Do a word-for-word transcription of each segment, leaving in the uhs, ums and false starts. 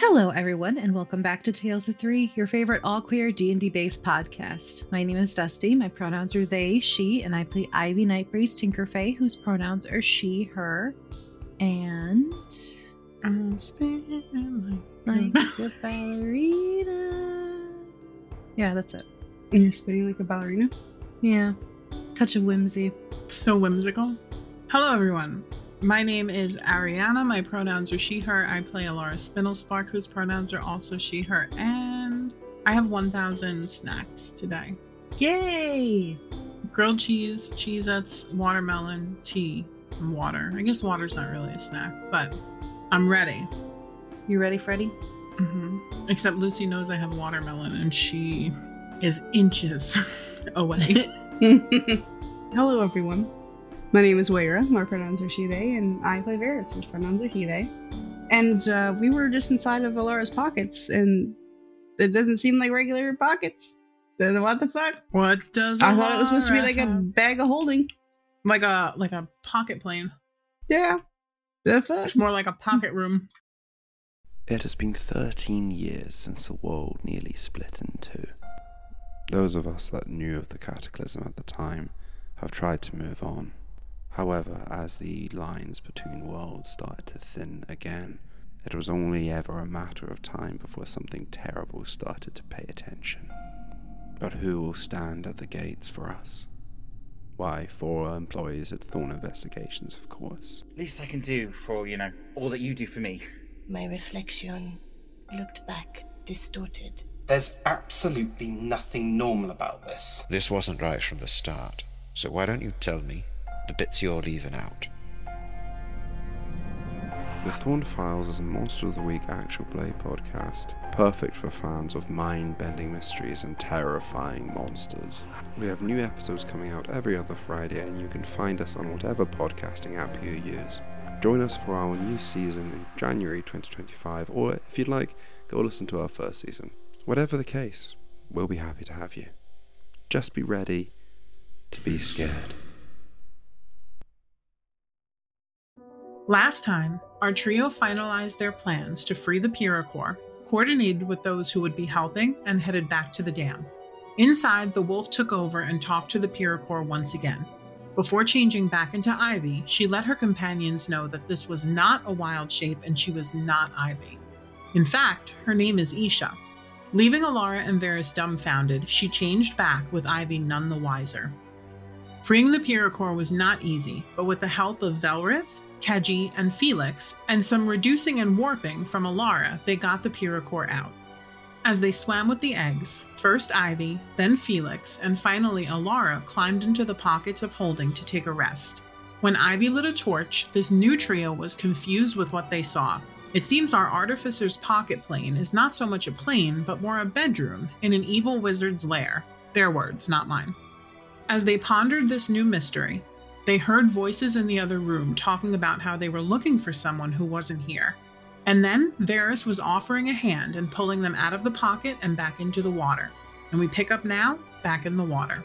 Hello, everyone, and welcome back to Tales of Three, your favorite all-queer D and D-based podcast. My name is Dusty, my pronouns are they, she, and I play Ivy Nightbreeze Tinkerfey, whose pronouns are she, her, and... I'm spinning like a ballerina. Yeah, that's it. And you're spinning like a ballerina? Yeah. Touch of whimsy. So whimsical. Hello, everyone. My name is Ariana. My pronouns are she, her. I play Alara Spindlespark, whose pronouns are also she, her. And I have one thousand snacks today. Yay! Grilled cheese, Cheez-Its, watermelon, tea, and water. I guess water's not really a snack, but I'm ready. You ready, Freddie? Mm-hmm. Except Lucy knows I have watermelon, and she is inches away. Hello, everyone. My name is Waira. My pronouns are she, they, and I play Varys. His pronouns are he, they. And uh, we were just inside of Alara's pockets, and it doesn't seem like regular pockets. What the fuck? What does I thought it was supposed to be Alara like a have? bag of holding. Like a like a pocket plane. Yeah. The fuck? It's more like a pocket room. It has been thirteen years since the world nearly split in two. Those of us that knew of the cataclysm at the time have tried to move on. However, as the lines between worlds started to thin again, it was only ever a matter of time before something terrible started to pay attention. But who will stand at the gates for us? Why, for our employees at Thorn Investigations, of course. Least I can do for, you know, all that you do for me. My reflection looked back, distorted. There's absolutely nothing normal about this. This wasn't right from the start, so why don't you tell me the bits you're leaving out? The Thorn Files is a Monster of the Week actual play podcast, perfect for fans of mind-bending mysteries and terrifying monsters. We have new episodes coming out every other Friday, and you can find us on whatever podcasting app you use. Join us for our new season in January twenty twenty-five, or if you'd like, go listen to our first season. Whatever the case, we'll be happy to have you. Just be ready to be scared. Last time, our trio finalized their plans to free the Pyrrhocor, coordinated with those who would be helping, and headed back to the dam. Inside, the wolf took over and talked to the Pyrrhocor once again. Before changing back into Ivy, she let her companions know that this was not a wild shape and she was not Ivy. In fact, her name is Isha. Leaving Alara and Varys dumbfounded, she changed back with Ivy none the wiser. Freeing the Pyrrhocor was not easy, but with the help of Velrith, Keji, and Felix, and some reducing and warping from Alara, they got the Pyrrhocor out. As they swam with the eggs, first Ivy, then Felix, and finally Alara climbed into the pockets of holding to take a rest. When Ivy lit a torch, this new trio was confused with what they saw. It seems our artificer's pocket plane is not so much a plane, but more a bedroom in an evil wizard's lair. Their words, not mine. As they pondered this new mystery, they heard voices in the other room talking about how they were looking for someone who wasn't here. And then Varys was offering a hand and pulling them out of the pocket and back into the water. And we pick up now, back in the water.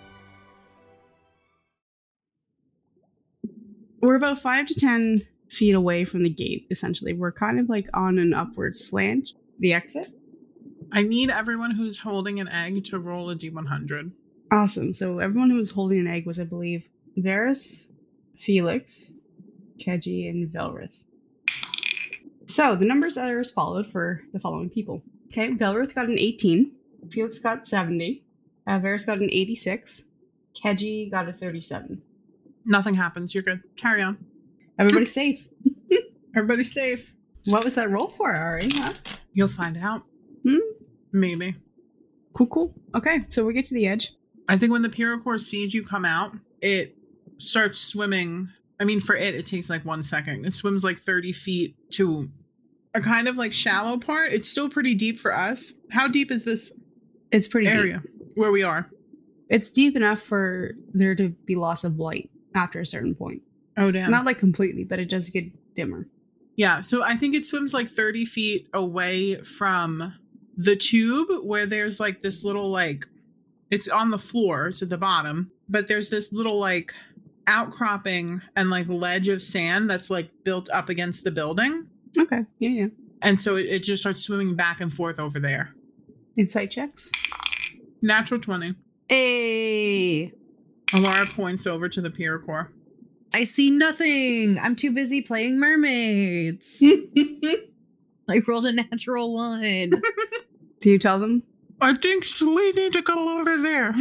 We're about five to ten feet away from the gate, essentially. We're kind of like on an upward slant, the exit. I need everyone who's holding an egg to roll a D one hundred. Awesome. So everyone who was holding an egg was, I believe, Varys, Felix, Keji, and Velrith. So the numbers are as followed for the following people. Okay, Velrith got an eighteen, Felix got seventy, uh, Varys got an eighty-six, Keji got a thirty-seven. Nothing happens. You're good. Carry on. Everybody's safe. Everybody's safe. What was that roll for, Ari? Huh? You'll find out. Hmm? Maybe. Cool, cool. Okay, so we get to the edge. I think when the Pyrrhocor sees you come out, it starts swimming. I mean, for it, it takes like one second. It swims like thirty feet to a kind of like shallow part. It's still pretty deep for us. How deep is this It's pretty area deep. where we are? It's deep enough for there to be loss of light after a certain point. Oh, damn. Not like completely, but it does get dimmer. Yeah, so I think it swims like thirty feet away from the tube where there's like this little like, it's on the floor to the bottom, but there's this little like outcropping and like ledge of sand that's like built up against the building. Okay, yeah, yeah. And so it, it just starts swimming back and forth over there. Insight checks. Natural twenty. Hey, Alara points over to the Pyrrhocor. I see nothing. I'm too busy playing mermaids. I rolled a natural one. Do you tell them? I think we need to go over there.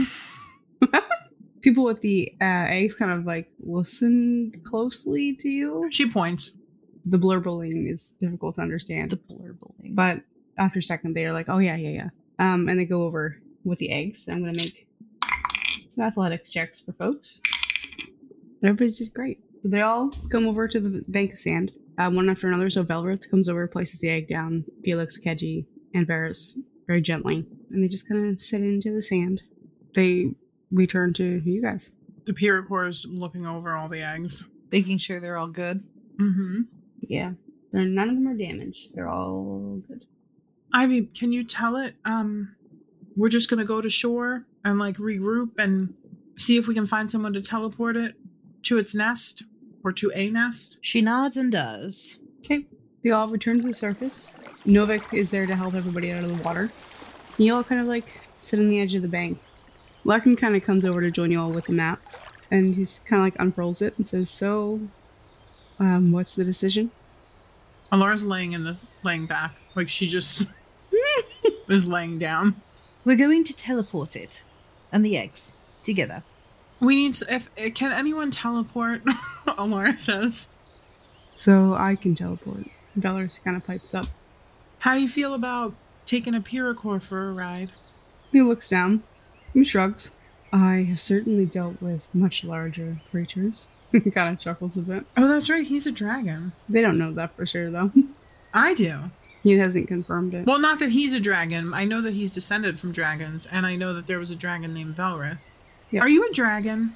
People with the uh, eggs kind of like listen closely to you. She points. The blurbling is difficult to understand. The blurbling. But after a second, they're like, oh, yeah, yeah, yeah. Um, and they go over with the eggs. I'm going to make some athletics checks for folks. But everybody's just great. So they all come over to the bank of sand, uh, one after another. So Velrith comes over, places the egg down. Felix, Keji, and Varys very gently. And they just kind of sit into the sand. They return to you guys. The Pyrrhocor is looking over all the eggs. Making sure they're all good. Mm-hmm. Yeah. They're, none of them are damaged. They're all good. Ivy, can you tell it, um, we're just going to go to shore and, like, regroup and see if we can find someone to teleport it to its nest or to a nest? She nods and does. Okay. They all return to the surface. Novik is there to help everybody out of the water. You all kind of, like, sit on the edge of the bank. Larkin kind of comes over to join you all with the map. And he's kind of, like, unfurls it and says, so, um, what's the decision? Alara's laying in the, laying back. Like, she just is laying down. We're going to teleport it and the eggs together. We need to, if, can anyone teleport? Alara says. So I can teleport. Valorous kind of pipes up. How do you feel about taking a Pyrrhocor for a ride? He looks down. He shrugs. I have certainly dealt with much larger creatures. He kind of chuckles a bit. Oh, that's right. He's a dragon. They don't know that for sure, though. I do. He hasn't confirmed it. Well, not that he's a dragon. I know that he's descended from dragons, and I know that there was a dragon named Velrith. Yep. Are you a dragon?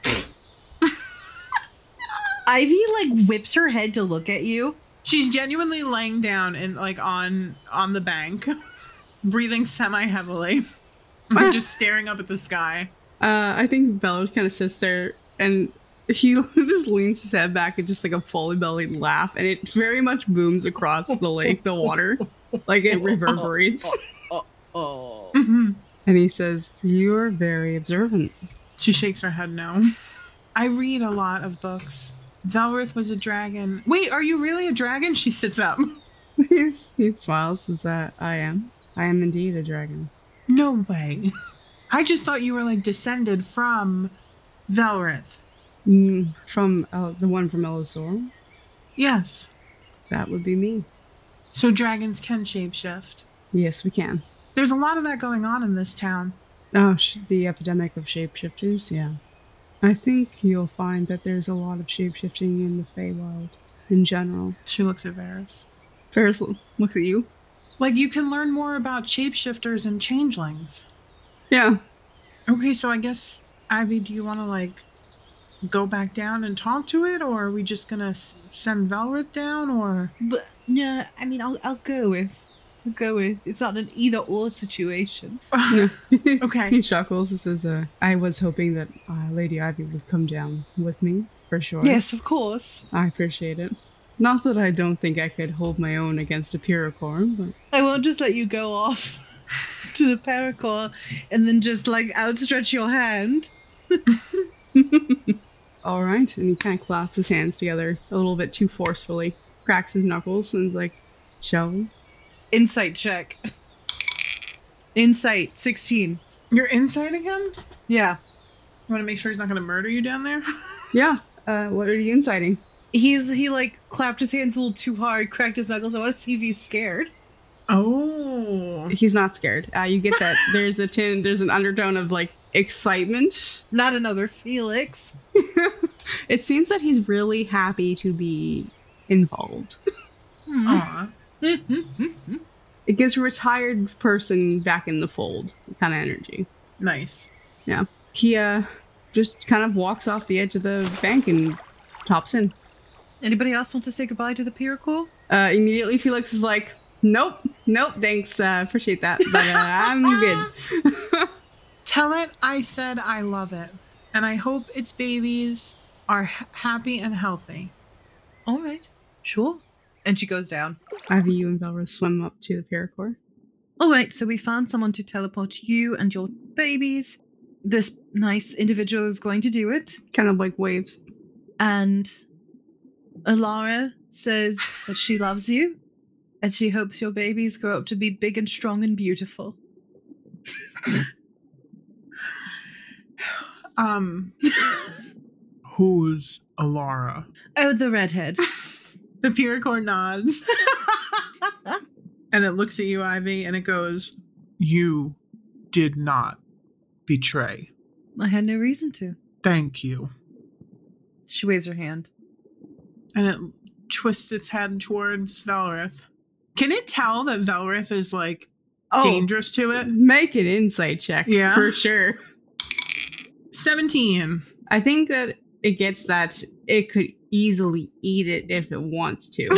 Ivy, like, whips her head to look at you. She's genuinely laying down and, like, on on the bank, breathing semi-heavily, just staring up at the sky. Uh, I think Bella kind of sits there, and he just leans his head back and just, like, a fully bellied laugh, and it very much booms across the lake, the water. Like, it reverberates. Oh, oh, oh. Mm-hmm. And he says, you're very observant. She shakes her head no. I read a lot of books. Velrith was a dragon. Wait, are you really a dragon? She sits up. He smiles and says, I am. I am indeed a dragon. No way. I just thought you were, like, descended from Velrith. Mm, from uh, the one from Elisor? Yes. That would be me. So dragons can shapeshift? Yes, we can. There's a lot of that going on in this town. Oh, sh- the epidemic of shapeshifters? Yeah. I think you'll find that there's a lot of shapeshifting in the Feywild in general. She looks at Varys. Varys looks at you. Like, you can learn more about shapeshifters and changelings. Yeah. Okay, so I guess, Ivy, do you want to, like, go back down and talk to it, or are we just gonna s- send Velrith down, or? But no, I mean, I'll I'll go with, I'll go with. It's not an either or situation. Okay. He chuckles and says, uh, "I was hoping that uh, Lady Ivy would come down with me for sure." Yes, of course. I appreciate it. Not that I don't think I could hold my own against a Pyrrhocor, but I won't just let you go off to the Pyrrhocor and then just like outstretch your hand. All right, and he kind of claps his hands together a little bit too forcefully, cracks his knuckles, and is like, shall we? Insight check. Insight, sixteen. You're insight again? Yeah. You want to make sure he's not going to murder you down there? Yeah. Uh, what are you inciting? He's, he like clapped his hands a little too hard, cracked his knuckles. I want to see if he's scared. Oh. He's not scared. Uh, you get that there's a tin, there's an undertone of like excitement. Not another Felix. It seems that he's really happy to be involved. Aw. It gives a retired person back in the fold kind of energy. Nice. Yeah. He uh, just kind of walks off the edge of the bank and tops in. Anybody else want to say goodbye to the Pyrrhocor? Uh, immediately Felix is like, nope, nope, thanks, uh, appreciate that, but uh, I'm good. Tell it I said I love it, and I hope its babies are h- happy and healthy. All right. Sure. And she goes down. Ivy, you and Velra swim up to the Paracore. All right, so we found someone to teleport you and your babies. This nice individual is going to do it. Kind of like waves. And Alara says that she loves you and she hopes your babies grow up to be big and strong and beautiful. um, who's Alara? Oh, the redhead. The Paracore nods. And it looks at you, Ivy, and it goes, "You did not betray." I had no reason to. Thank you. She waves her hand. And it twists its head towards Velrith. Can it tell that Velrith is, like, oh, dangerous to it? Make an insight check. Yeah. For sure. seventeen. I think that it gets that it could easily eat it if it wants to.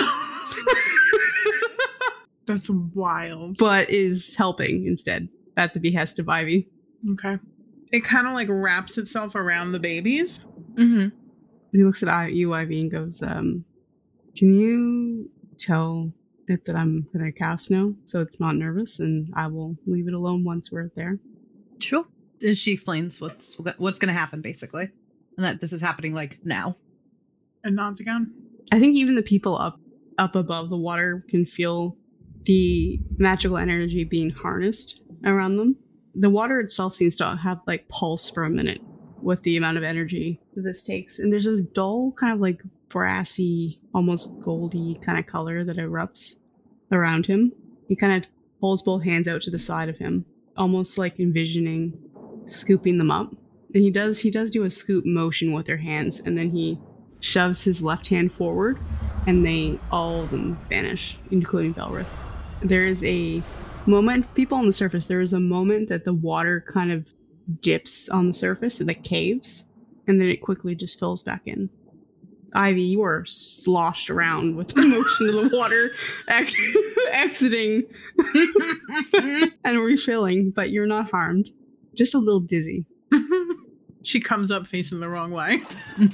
That's wild. But is helping instead at the behest of Ivy. Okay. It kind of like wraps itself around the babies. Mm-hmm. He looks at you, Ivy, and goes, um, can you tell it that I'm going to cast now so it's not nervous, and I will leave it alone once we're there? Sure. And she explains what's what's going to happen, basically. And that this is happening, like, now. And nods again. I think even the people up up above the water can feel the magical energy being harnessed around them. The water itself seems to have, like, pulse for a minute with the amount of energy that this takes. And there's this dull, kind of like brassy, almost goldy kind of color that erupts around him. He kind of pulls both hands out to the side of him, almost like envisioning scooping them up. And he does he does do a scoop motion with their hands, and then he shoves his left hand forward, and they all of them vanish, including Velrith. There is a moment, people on the surface, there is a moment that the water kind of dips on the surface and it caves, and then it quickly just fills back in. Ivy, you are sloshed around with the motion of the water ex- exiting and refilling, but you're not harmed. Just a little dizzy. She comes up facing the wrong way.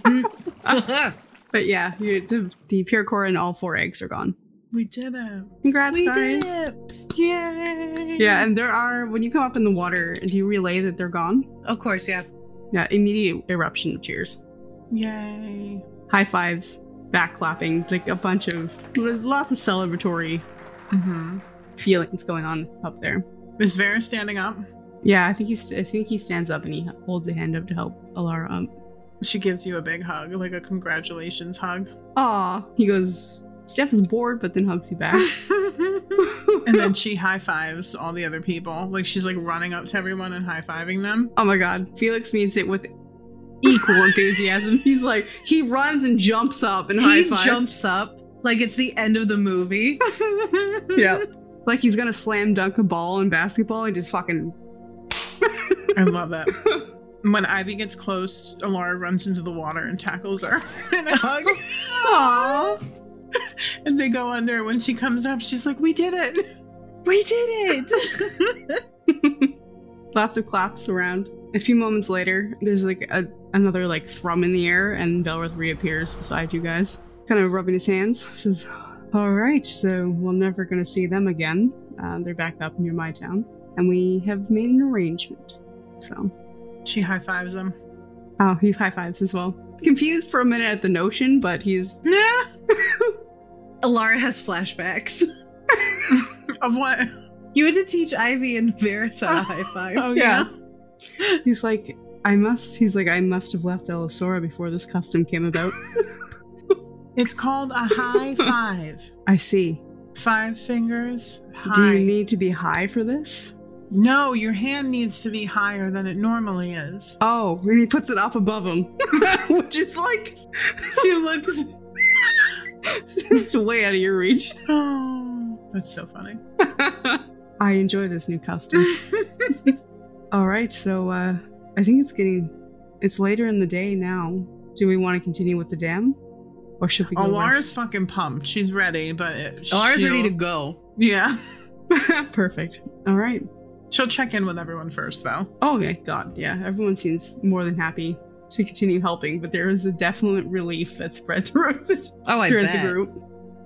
But yeah, you, the, the Paracore and all four eggs are gone. We did it. Congrats, we guys. did it. Yay. Yeah, and there are, when you come up in the water, do you relay that they're gone? Of course, yeah. Yeah, immediate eruption of cheers. Yay. High fives, back clapping, like a bunch of, lots of celebratory Mm-hmm. feelings going on up there. Is Vera standing up? Yeah, I think he's. I think he stands up and he holds a hand up to help Alara up. She gives you a big hug, like a congratulations hug. Aw. He goes, Steph is bored, but then hugs you back. And then she high fives all the other people. Like, she's like running up to everyone and high fiving them. Oh my god. Felix meets it with equal enthusiasm. He's like, he runs and jumps up and high He five. jumps up like it's the end of the movie. Yeah. Like he's gonna slam dunk a ball in basketball and just fucking. I love it. When Ivy gets close, Alara runs into the water and tackles her in a hug. Aww. And they go under. When she comes up, she's like, we did it. We did it. Lots of claps around. A few moments later, there's like a, another like thrum in the air, and Velrith reappears beside you guys, kind of rubbing his hands. Says, all right, so we're never going to see them again. Uh, they're back up near my town, and we have made an arrangement. So she high fives him. Oh, he high fives as well. Confused for a minute at the notion, but he's. Yeah. Alara has flashbacks. Of what? You had to teach Ivy and Varys how to high five. Oh, yeah. yeah. He's like, I must. He's like, I must have left Elisora before this custom came about. It's called a high five. I see. Five fingers high. Do you need to be high for this? No, your hand needs to be higher than it normally is. Oh, and he puts it up above him. Which is like, she looks... it's way out of your reach. Oh, that's so funny. I enjoy this new custom. All right, so uh, I think it's getting... It's later in the day now. Do we want to continue with the dam? Or should we go Alara's west? fucking pumped. She's ready, but... It, Alara's ready to go. Yeah. Perfect. All right. She'll check in with everyone first, though. Oh, okay. God, yeah. Everyone seems more than happy to continue helping, but there is a definite relief that spread throughout, this, oh, I throughout bet. the group.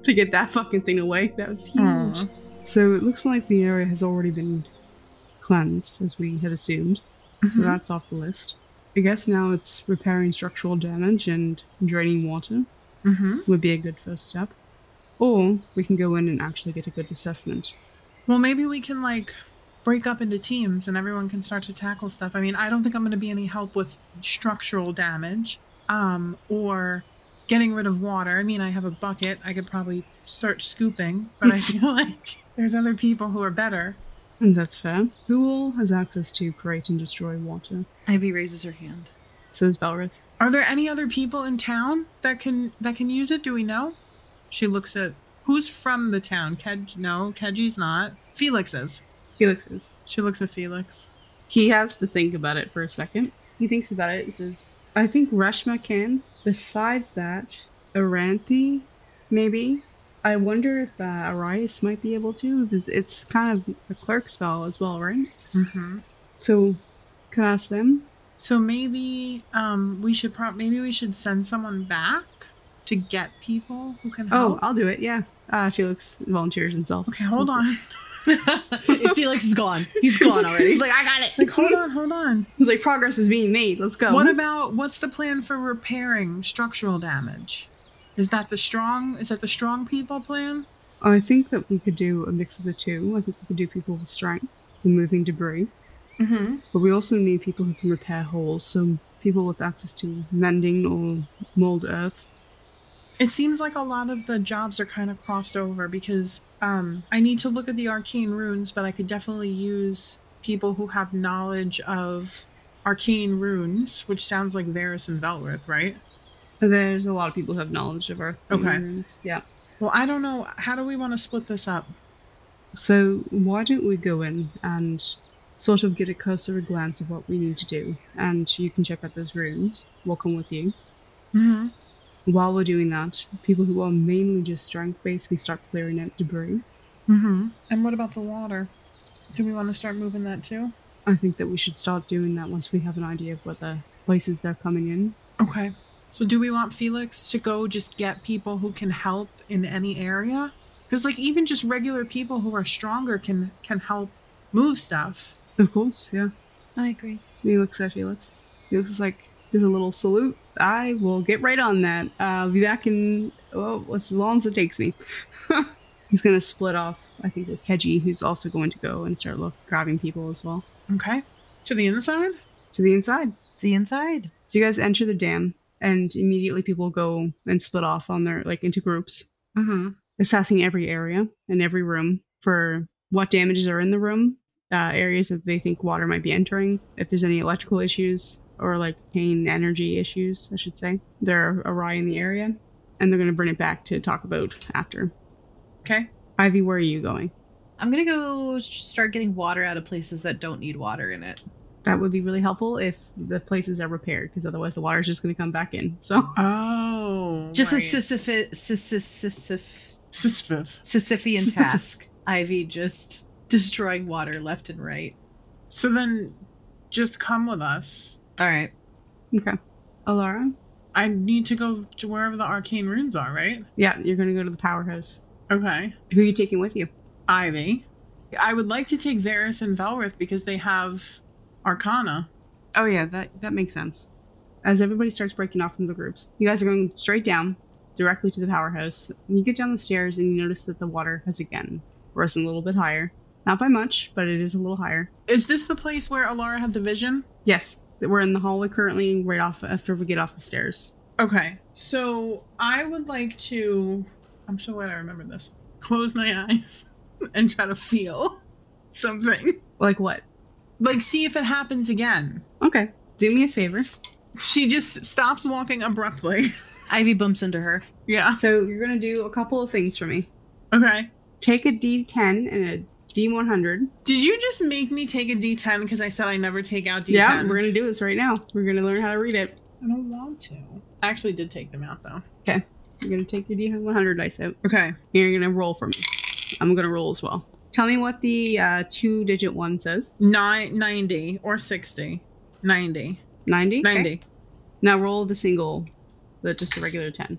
to get that fucking thing away. That was huge. Aw. So it looks like the area has already been cleansed, as we had assumed. Mhm. So that's off the list. I guess now it's repairing structural damage and draining water Mm-hmm. would be a good first step. Or we can go in and actually get a good assessment. Well, maybe we can, like, break up into teams and everyone can start to tackle stuff. I mean, I don't think I'm going to be any help with structural damage um, or getting rid of water. I mean, I have a bucket. I could probably start scooping, but I feel like there's other people who are better. And that's fair. Who all has access to create and destroy water? Ivy raises her hand. So is Belrith. Are there any other people in town that can that can use it? Do we know? She looks at who's from the town. Kej? No, Keji's not. Felix is. Felix is. She looks at Felix. He has to think about it for a second. He thinks about it and says, I think Reshma can. Besides that, Aranthi, maybe. I wonder if uh, Arias might be able to. It's, it's kind of a clerk spell as well, right? Mm-hmm. So, can I ask them? So maybe um we should prob maybe we should send someone back to get people who can Oh, help. I'll do it, yeah. Uh, Felix volunteers himself. Okay, hold So- on. Felix is gone. He's gone already. He's like, I got It's it. like, hold on, hold on. He's like, progress is being made. Let's go. What about what's the plan for repairing structural damage? Is that the strong is that the strong people plan? I think that we could do a mix of the two. I think we could do people with strength and moving debris. Mm-hmm. But we also need people who can repair holes. So people with access to mending or mold earth. It seems like a lot of the jobs are kind of crossed over because um, I need to look at the arcane runes, but I could definitely use people who have knowledge of arcane runes, which sounds like Varys and Velrith, right? There's a lot of people who have knowledge of earth. Okay. runes. Yeah. Well, I don't know. How do we want to split this up? So why don't we go in and sort of get a cursory glance of what we need to do, and you can check out those rooms. We'll come with you. Mm-hmm. While we're doing that, people who are mainly just strength basically start clearing out debris. Mm-hmm. And what about the water? Do we want to start moving that too? I think that we should start doing that once we have an idea of what the places they're coming in. Okay. So do we want Felix to go just get people who can help in any area? Because like even just regular people who are stronger can can help move stuff. Of course, yeah. I agree. He looks at Felix. Felix is like, there's a little salute. I will get right on that. Uh, I'll be back in, well, as long as it takes me. He's going to split off, I think, with Keji, who's also going to go and start look, grabbing people as well. Okay. To the inside? To the inside. The inside. So you guys enter the dam, and immediately people go and split off on their, like, into groups, Mm-hmm. assessing every area and every room for what damages are in the room, uh, areas that they think water might be entering, if there's any electrical issues, or like pain energy issues, I should say. They're awry in the area, and they're going to bring it back to talk about after. Okay. Ivy, where are you going? I'm going to go start getting water out of places that don't need water in it. That would be really helpful if the places are repaired, because otherwise the water's just going to come back in. So Oh. Just right. a Sisyphe- Sisyphe- Sisyphus. Sisyphean Sisyphus. task. Ivy just destroying water left and right. So then just come with us. All right. Okay. Alara? I need to go to wherever the arcane runes are, right? Yeah, you're going to go to the powerhouse. Okay. Who are you taking with you? Ivy. I would like to take Varys and Velrith because they have Arcana. Oh yeah, that, that makes sense. As everybody starts breaking off from the groups, you guys are going straight down, directly to the powerhouse. And you get down the stairs and you notice that the water has again risen a little bit higher. Not by much, but it is a little higher. Is this the place where Alara had the vision? Yes, we're in the hallway currently, right off after we get off the stairs. Okay. So I would like to. I'm so glad I remember this. Close my eyes and try to feel something. Like what? Like, see if it happens again. Okay, do me a favor. She just stops walking abruptly. Ivy bumps into her. Yeah. So you're going to do a couple of things for me. Okay. Take a D ten and a D one hundred. Did you just make me take a D ten because I said I never take out D tens? Yeah, we're going to do this right now. We're going to learn how to read it. I don't want to. I actually did take them out, though. Okay, you're going to take your D one hundred dice out. Okay. You're going to roll for me. I'm going to roll as well. Tell me what the uh, two-digit one says. Nine, ninety or sixty. ninety. ninety? ninety. Okay. Now roll the single, the just the regular ten.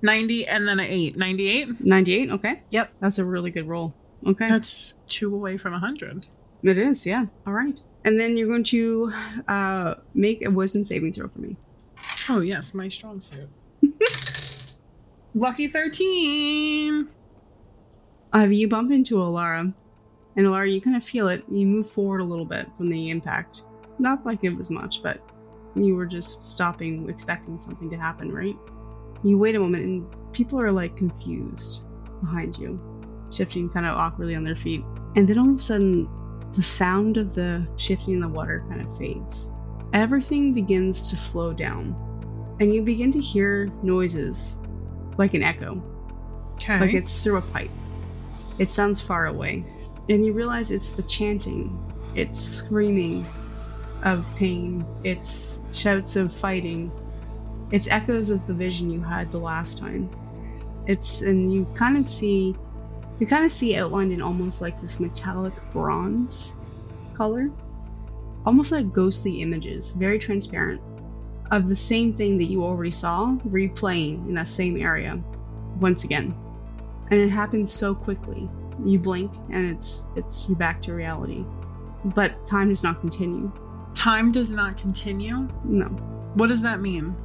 ninety and then an eight. ninety-eight? ninety-eight, okay. Yep. That's a really good roll. Okay. That's two away from one hundred. It is, yeah. All right. And then you're going to uh, make a wisdom saving throw for me. Oh, yes, my strong suit. Lucky thirteen. Ivy, you bump into Alara. And Alara, you kind of feel it. You move forward a little bit from the impact. Not like it was much, but you were just stopping, expecting something to happen, right? You wait a moment, and people are like confused behind you, shifting kind of awkwardly on their feet. And then all of a sudden, the sound of the shifting in the water kind of fades. Everything begins to slow down, and you begin to hear noises like an echo, Okay. like it's through a pipe. It sounds far away, and you realize it's the chanting, it's screaming of pain, it's shouts of fighting, it's echoes of the vision you had the last time. It's, and you kind of see, you kind of see outlined in almost like this metallic bronze color, almost like ghostly images, very transparent, of the same thing that you already saw replaying in that same area once again. And it happens so quickly. You blink and it's it's you're back to reality. But time does not continue. Time does not continue? No. What does that mean?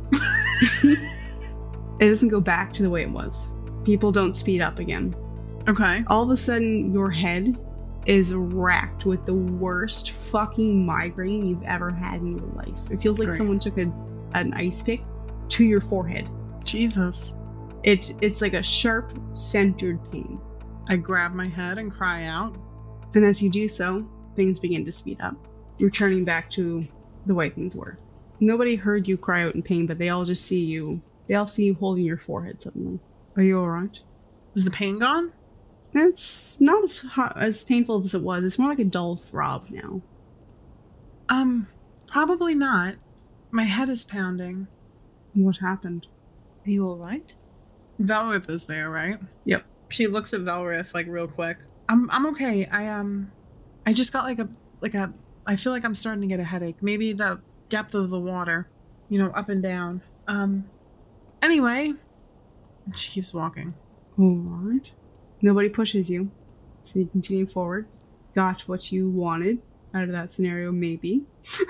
It doesn't go back to the way it was. People don't speed up again. Okay. All of a sudden, your head is racked with the worst fucking migraine you've ever had in your life. It feels like Great. someone took a, an ice pick to your forehead. Jesus. It It's like a sharp, centered pain. I grab my head and cry out. And as you do so, things begin to speed up, returning back to the way things were. Nobody heard you cry out in pain, but they all just see you. They all see you holding your forehead suddenly. Are you alright? Is the pain gone? It's not as hot, as painful as it was. It's more like a dull throb now. Um, probably not. My head is pounding. What happened? Are you all right? Velrith is there, right? Yep. She looks at Velrith like real quick. I'm I'm okay. I um I just got like a like a I feel like I'm starting to get a headache. Maybe the depth of the water, you know, up and down. Um anyway, she keeps walking. Alright. Nobody pushes you, so you continue forward. Got what you wanted out of that scenario, maybe.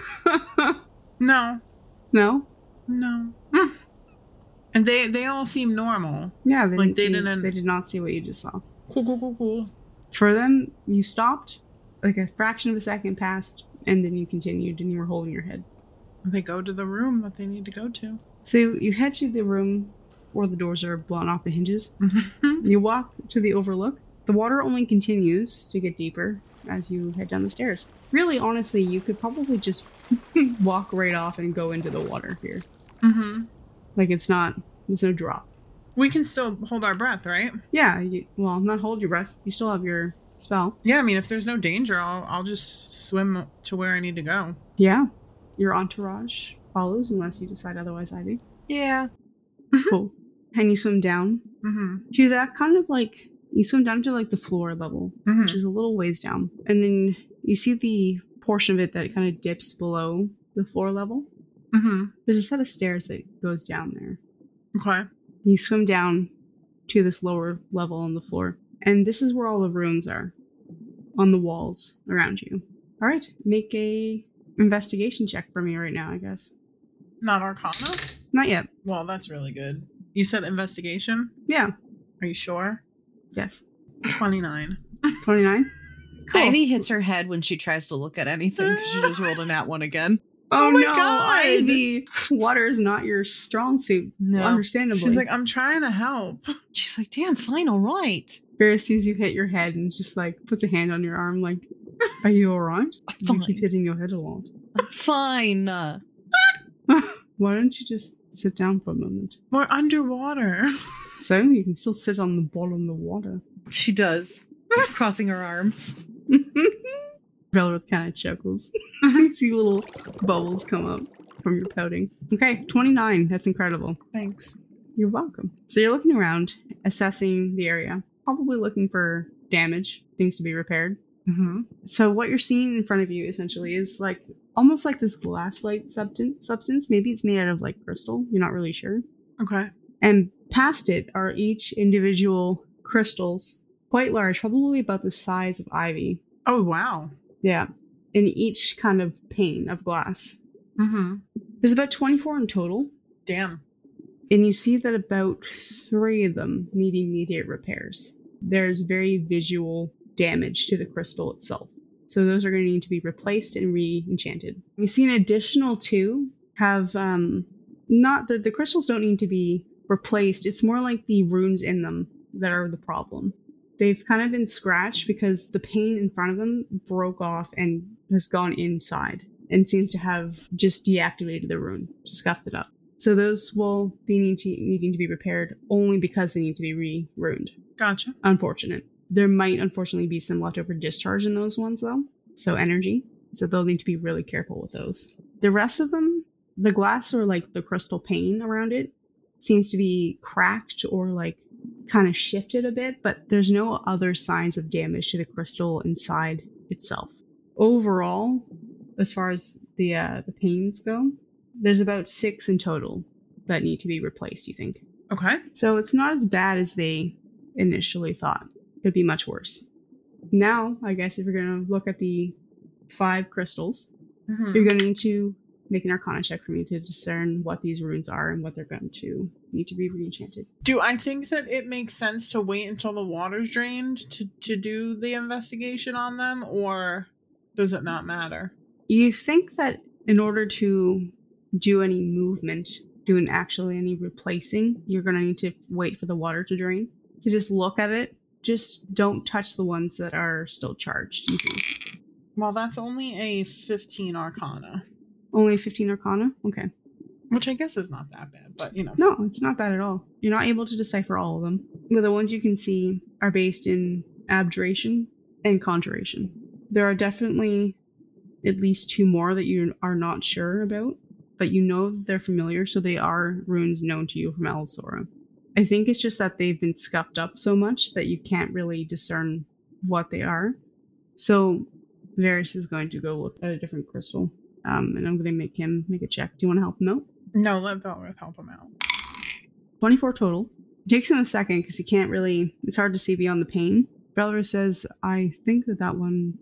No. No? No. And they they all seem normal. Yeah, they, Like, didn't they see, didn't- they did not see what you just saw. Cool, cool, cool, cool. For them, you stopped, like a fraction of a second passed, and then you continued and you were holding your head. They go to the room that they need to go to. So you head to the room where the doors are blown off the hinges. You walk to the overlook. The water only continues to get deeper as you head down the stairs. Really, honestly, you could probably just walk right off and go into the water here. Mm-hmm. Like, it's not, there's no drop. We can still hold our breath, right? Yeah, you, well, not hold your breath. You still have your spell. Yeah, I mean, if there's no danger, I'll I'll just swim to where I need to go. Yeah. Your entourage follows unless you decide otherwise, Ivy. Yeah. Cool. And you swim down Mm-hmm. to that kind of like, you swim down to like the floor level, Mm-hmm. which is a little ways down. And then you see the portion of it that kind of dips below the floor level. Mm-hmm. There's a set of stairs that goes down there. Okay. You swim down to this lower level on the floor. And this is where all the runes are on the walls around you. All right, make a investigation check for me right now, I guess. Not Arcana? Not yet. Well, that's really good. You said investigation? Yeah. Are you sure? Yes. twenty-nine. twenty-nine? Cool. Ivy hits her head when she tries to look at anything because she just rolled a nat one again. Oh, Oh my no, God. Ivy! Water is not your strong suit. No. Understandably. She's like, I'm trying to help. She's like, damn, fine, all right. Barris sees you hit your head and just like puts a hand on your arm, like, are you alright? You Fine. keep hitting your head a lot. Fine. Uh, Why don't you just sit down for a moment? We're underwater. So you can still sit on the bottom of the water. she does, crossing her arms. Velrith kind of chuckles. You see little bubbles come up from your pouting. Okay, twenty-nine. That's incredible. Thanks. You're welcome. So you're looking around, assessing the area, probably looking for damage, things to be repaired. Mm-hmm. So what you're seeing in front of you essentially is like almost like this glass-like substance. Substance. Maybe it's made out of like crystal. You're not really sure. Okay. And Past it are each individual crystals, quite large, probably about the size of Ivy. Oh, wow. Yeah. In each kind of pane of glass. Mm-hmm. There's about twenty-four in total. Damn. And you see that about three of them need immediate repairs. There's very visual damage to the crystal itself. So those are going to need to be replaced and re-enchanted. You see an additional two have, um, not, the, the crystals don't need to be replaced. It's more like the runes in them that are the problem. They've kind of been scratched because the pane in front of them broke off and has gone inside and seems to have just deactivated the rune, scuffed it up. So those will be need to, needing to be repaired only because they need to be re-runed. Gotcha. Unfortunate. There might unfortunately be some leftover discharge in those ones though, so energy. So they'll need to be really careful with those. The rest of them, the glass or like the crystal pane around it seems to be cracked or like kind of shifted a bit, but there's no other signs of damage to the crystal inside itself. Overall, as far as the uh, the panes go, there's about six in total that need to be replaced, you think? Okay. So it's not as bad as they initially thought. Could be much worse. Now, I guess if you're going to look at the five crystals, Mm-hmm. you're going to need to make an Arcana check for me to discern what these runes are and what they're going to need to be re-enchanted. Do I think that it makes sense to wait until the water's drained to, to do the investigation on them, or does it not matter? You think that in order to do any movement, do an actually any replacing, you're going to need to wait for the water to drain. To just look at it, just don't touch the ones that are still charged, you think. Well, that's only a fifteen Arcana. Only fifteen Arcana? Okay. Which I guess is not that bad, but you know. No, it's not bad at all. You're not able to decipher all of them. But the ones you can see are based in abjuration and conjuration. There are definitely at least two more that you are not sure about, but you know that they're familiar, so they are runes known to you from Elsora. I think it's just that they've been scuffed up so much that you can't really discern what they are. So Varys is going to go look at a different crystal, um, and I'm going to make him make a check. Do you want to help him out? No, let Belrith help him out. twenty-four total. It takes him a second because he can't really, it's hard to see beyond the pain. Belrith says, I think that that one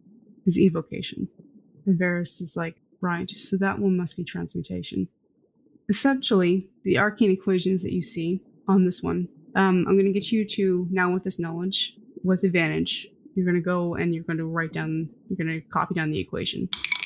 is evocation. And Varys is like, right, so that one must be transmutation. Essentially, the arcane equations that you see on this one, um, I'm going to get you to, now with this knowledge, with advantage, you're going to go and you're going to write down, you're going to copy down the equation.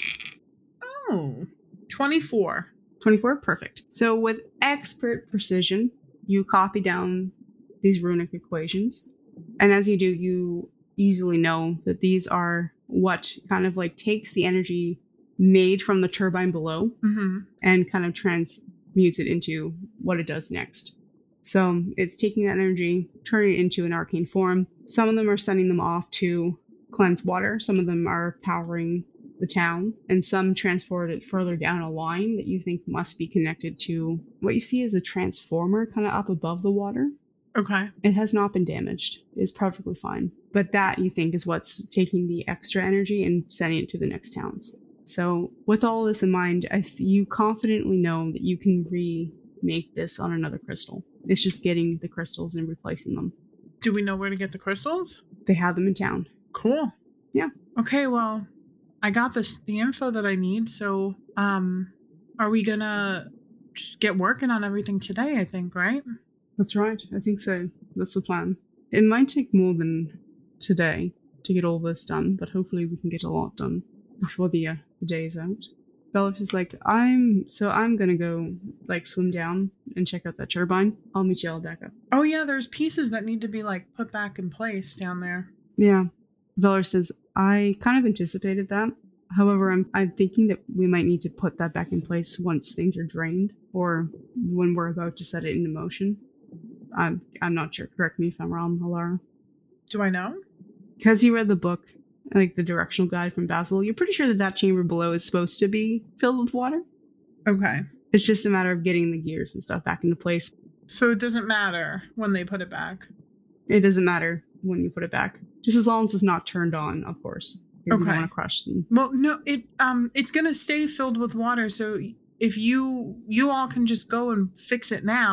Oh, twenty-four. twenty-four, perfect. So with expert precision, you copy down these runic equations. And as you do, you easily know that these are what kind of like takes the energy made from the turbine below Mm-hmm. and kind of transmutes it into what it does next. So it's taking that energy, turning it into an arcane form. Some of them are sending them off to cleanse water. Some of them are powering the town, and some transport it further down a line that you think must be connected to what you see as a transformer kind of up above the water. Okay. It has not been damaged. It's perfectly fine. But that, you think, is what's taking the extra energy and sending it to the next towns. So with all this in mind, I th- you confidently know that you can remake this on another crystal. It's just getting the crystals and replacing them. Do we know where to get the crystals? They have them in town. Cool. Yeah. Okay, well, I got this the info that I need, so um are we gonna just get working on everything today, I think, right? That's right. I think so. That's the plan. It might take more than today to get all this done, but hopefully we can get a lot done before the, uh, the day is out. Bellis is like, I'm, so I'm gonna go, like, swim down and check out that turbine. I'll meet you all back up. Oh yeah, there's pieces that need to be, like, put back in place down there. Yeah. Veller says, I kind of anticipated that. However, I'm I'm thinking that we might need to put that back in place once things are drained, or when we're about to set it into motion. I'm I'm not sure. Correct me if I'm wrong, Alara. Do I know? Because you read the book, like the directional guide from Basil, you're pretty sure that that chamber below is supposed to be filled with water. Okay. It's just a matter of getting the gears and stuff back into place. So it doesn't matter when they put it back? It doesn't matter when you put it back. Just as long as it's not turned on, of course. Because Okay. you don't want to crush them. Well, no, it um it's gonna stay filled with water, so if you you all can just go and fix it now,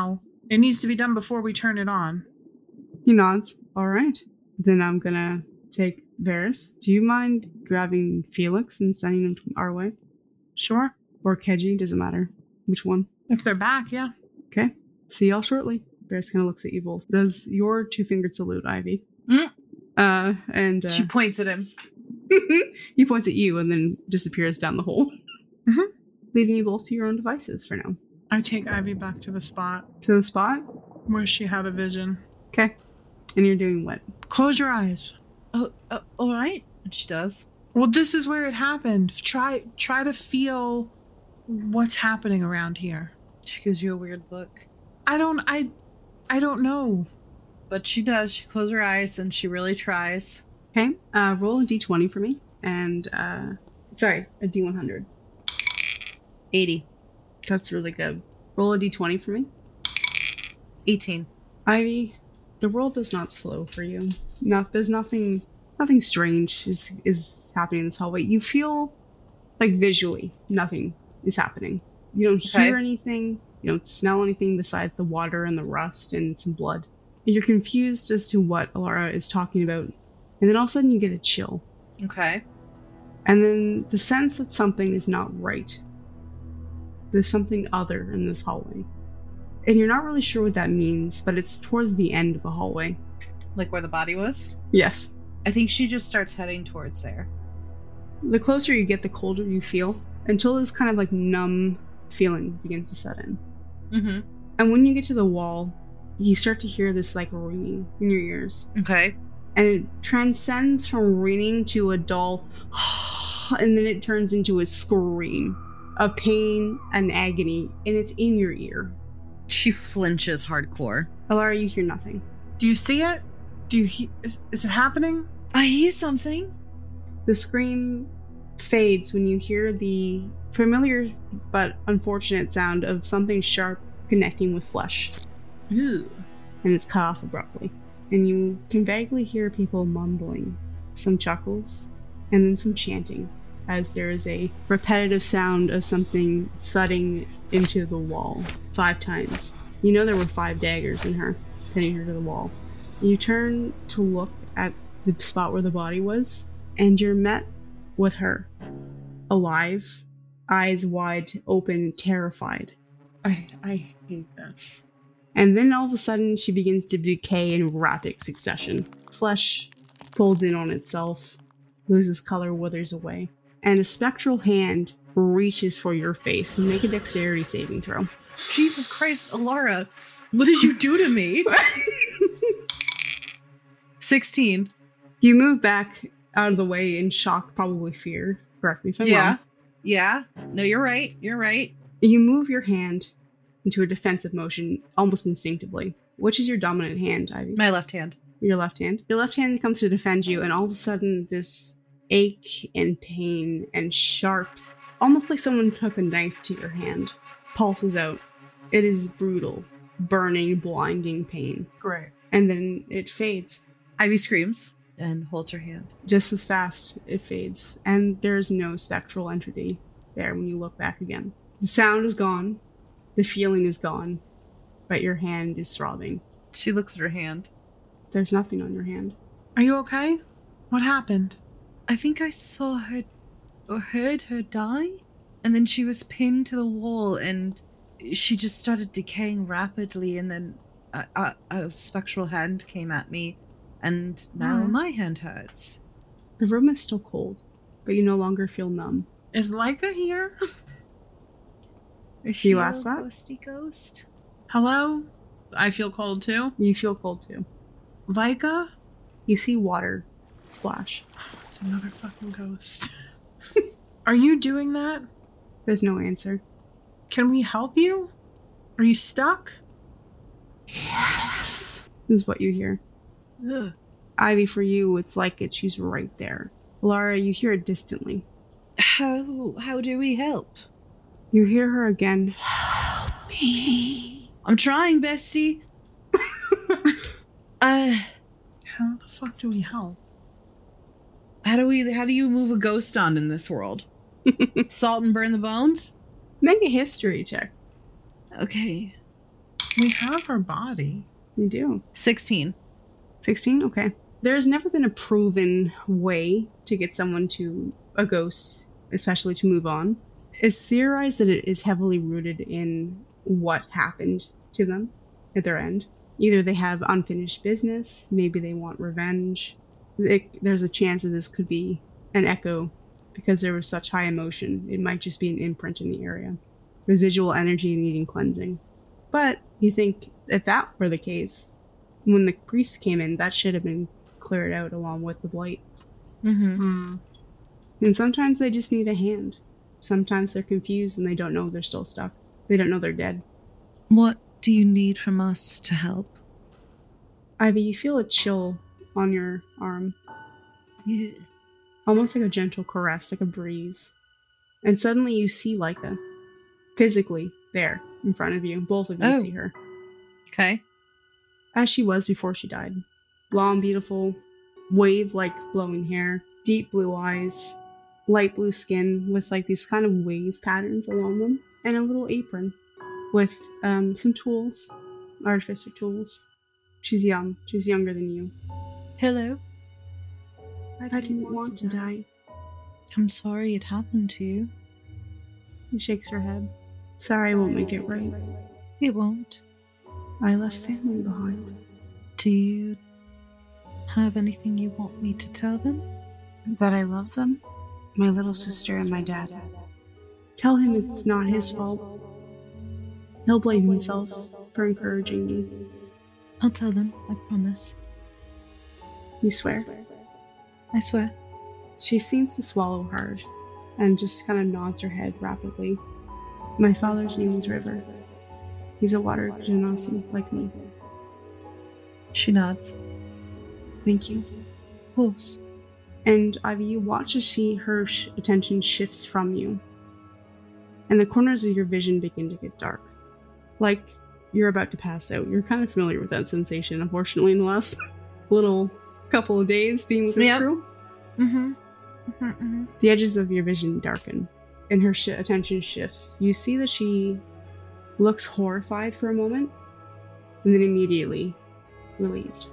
It needs to be done before we turn it on. He nods. All right. Then I'm gonna take Varys. Do you mind grabbing Felix and sending him our way? Sure. Or Keji, doesn't matter. Which one? If they're back, yeah. Okay. See y'all shortly. Varys kind of looks at you both. Does your two-fingered salute, Ivy. Mm. Uh, and uh, She points at him. he points at you and then disappears down the hole. Mm-hmm. Leaving you both to your own devices for now. I take Ivy back to the spot. To the spot? Where she had a vision. Okay. And you're doing what? Close your eyes. Oh, uh, all right. And she does. Well, this is where it happened. Try try to feel what's happening around here. She gives you a weird look. I don't I I don't know. But she does. She closes her eyes and she really tries. Okay. Uh, roll a d twenty for me. And, uh, sorry, a d one hundred. eighty. That's really good. Roll a d twenty for me. eighteen. Ivy, the world is not slow for you. No, there's nothing nothing strange is is happening in this hallway. You feel like visually nothing is happening. You don't Okay. hear anything. You don't smell anything besides the water and the rust and some blood. You're confused as to what Alara is talking about. And then all of a sudden you get a chill. Okay. And then the sense that something is not right. There's something other in this hallway. And you're not really sure what that means, but it's towards the end of the hallway. Like where the body was? Yes. I think she just starts heading towards there. The closer you get, the colder you feel, until this kind of like numb feeling begins to set in. Mm-hmm. And when you get to the wall, you start to hear this like ringing in your ears. Okay. And it transcends from ringing to a dull, and then it turns into a scream of pain and agony, and it's in your ear. She flinches hardcore. Alara, you hear nothing. Do you see it? Do you he- is, is it happening? I hear something. The scream fades when you hear the familiar but unfortunate sound of something sharp connecting with flesh. Ew. And it's cut off abruptly. And you can vaguely hear people mumbling, some chuckles, and then some chanting, as there is a repetitive sound of something thudding into the wall five times. You know there were five daggers in her, pinning her to the wall. You turn to look at the spot where the body was, and you're met with her, alive, eyes wide open, terrified. I I hate this. And then all of a sudden, she begins to decay in rapid succession. Flesh folds in on itself, loses color, withers away. And a spectral hand reaches for your face. Make a dexterity saving throw. Jesus Christ, Alara, what did you do to me? sixteen. You move back out of the way in shock, probably fear. Correct me if I'm Yeah. wrong. Yeah. No, you're right. You're right. You move your hand into a defensive motion almost instinctively. Which is your dominant hand, Ivy? My left hand. Your left hand. Your left hand comes to defend you, and all of a sudden, this ache and pain and sharp, almost like someone took a knife to your hand, pulses out. It is brutal, burning, blinding pain. Great. And then it fades. Ivy screams and holds her hand. Just as fast, it fades. And there's no spectral entity there when you look back again. The sound is gone. The feeling is gone. But your hand is throbbing. She looks at her hand. There's nothing on your hand. Are you okay? What happened? I think I saw her or heard her die. And then she was pinned to the wall and she just started decaying rapidly. And then a, a, a spectral hand came at me. And now Mhm. my hand hurts. The room is still cold, but you no longer feel numb. Is Leica here? Is she You a asked that? ghosty ghost? Hello? I feel cold too. You feel cold too. Leica? You see water splash. It's another fucking ghost. Are you doing that? There's no answer. Can we help you? Are you stuck? Yes. This is what you hear. Ugh. Ivy, for you, it's like it. She's right there. Lara, you hear it distantly. How how do we help? You hear her again. Help me. I'm trying, bestie. uh, How the fuck do we help? how do we? How do you move a ghost on in this world? Salt and burn the bones. Make a history check. Okay. We have her body. You do. sixteen. sixteen? Okay. There's never been a proven way to get someone to a ghost, especially to move on. It's theorized that it is heavily rooted in what happened to them at their end. Either they have unfinished business, maybe they want revenge. It, there's a chance that this could be an echo because there was such high emotion. It might just be an imprint in the area. Residual energy needing cleansing. But you think if that were the case, when the priest came in, that should have been cleared out along with the blight. Mm-hmm. Hmm. And sometimes they just need a hand. Sometimes they're confused and they don't know they're still stuck. They don't know they're dead. What do you need from us to help? Ivy, you feel a chill on your arm. Yeah. Almost like a gentle caress, like a breeze. And suddenly you see Leica. Physically there, in front of you. Both of you Oh. see her. Okay. As she was before she died. Long, beautiful, wave-like flowing hair, deep blue eyes, light blue skin with like these kind of wave patterns along them, and a little apron with um, some tools, artificer tools. She's young. She's younger than you. Hello. I didn't want to die. I'm sorry it happened to you. She shakes her head. Sorry I won't make it right. It won't. I left family behind. Do you have anything you want me to tell them? That I love them? My little sister and my dad. Tell him it's not his fault. He'll blame himself for encouraging me. I'll tell them, I promise. You swear? I swear. She seems to swallow hard and just kind of nods her head rapidly. My father's name is River. He's a water genasi like me. She nods. Thank you. Of course. And Ivy, you watch as she, her sh- attention shifts from you. And the corners of your vision begin to get dark. Like you're about to pass out. You're kind of familiar with that sensation, unfortunately, in the last little couple of days being with this Yep. crew. Mm-hmm. Mm-hmm, mm-hmm. The edges of your vision darken, and her sh- attention shifts. You see that she looks horrified for a moment, and then immediately relieved.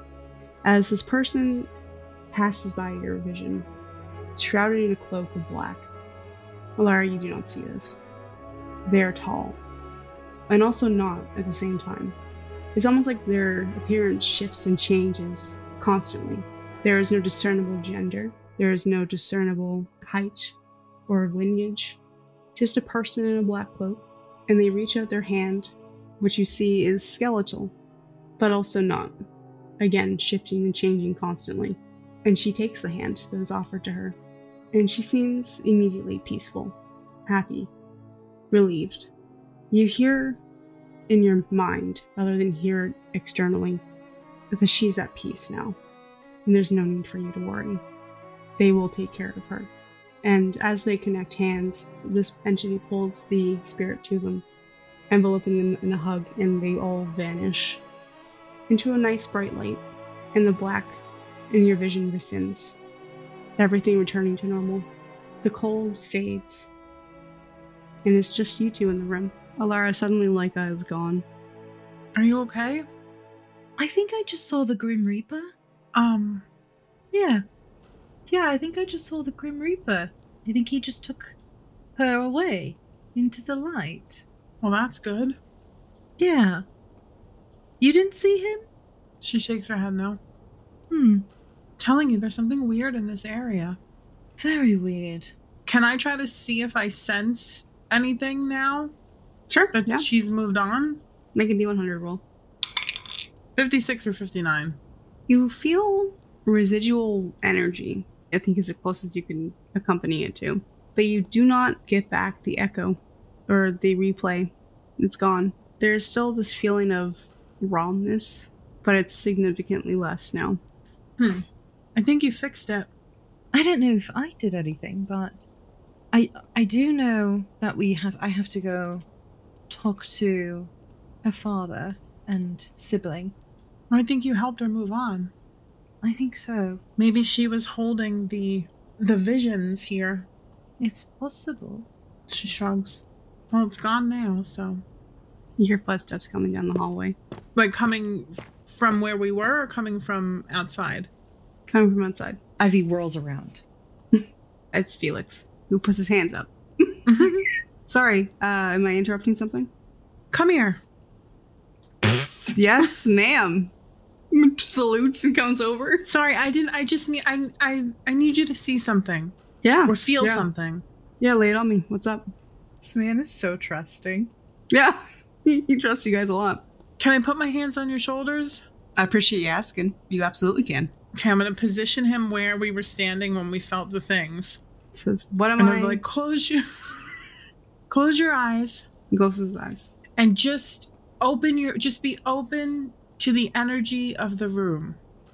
As this person passes by your vision, shrouded in a cloak of black. Alara, you do not see this. They are tall, and also not at the same time. It's almost like their appearance shifts and changes constantly. There is no discernible gender. There is no discernible height or lineage. Just a person in a black cloak, and they reach out their hand, which you see is skeletal, but also not. Again, shifting and changing constantly. And she takes the hand that is offered to her, and she seems immediately peaceful, happy, relieved. You hear in your mind, rather than hear it externally, that she's at peace now, and there's no need for you to worry. They will take care of her. And as they connect hands, this entity pulls the spirit to them, enveloping them in a hug, and they all vanish into a nice bright light, and the black in your vision rescinds, everything returning to normal. The cold fades, and it's just you two in the room. Alara, suddenly Leica is gone. Are you okay? I think I just saw the Grim Reaper. Um, Yeah. Yeah, I think I just saw the Grim Reaper. I think he just took her away into the light. well, that's good. Yeah. You didn't see him? She shakes her head no. Hmm. Telling you, there's something weird in this area. Very weird. Can I try to see if I sense anything now Sure, that yeah. she's moved on? Make a D one hundred roll. fifty-six or fifty-nine? You feel residual energy, I think is the closest you can accompany it to. But you do not get back the echo or the replay. It's gone. There's still this feeling of rawness, but it's significantly less now. Hmm. I think you fixed it. I don't know if I did anything, but I I do know that we have I have to go talk to her father and sibling. I think you helped her move on. I think so. Maybe she was holding the the visions here. It's possible. She shrugs. Well, it's gone now, so. You hear footsteps coming down the hallway. Like coming from where we were or coming from outside? Coming from outside. Ivy whirls around. It's Felix, who puts his hands up. Sorry, uh, am I interrupting something? Come here. Yes, ma'am. Salutes and comes over. Sorry, I didn't. I just need. I. I. I need you to see something Yeah. or feel yeah. something. Yeah, lay it on me. What's up? This man is so trusting. Yeah, he, he trusts you guys a lot. Can I put my hands on your shoulders? I appreciate you asking. You absolutely can. Okay, I'm gonna position him where we were standing when we felt the things. Says, what am And I? I'm like, close your, close your eyes, He closes his eyes. and just open your. Just be open to the energy of the room.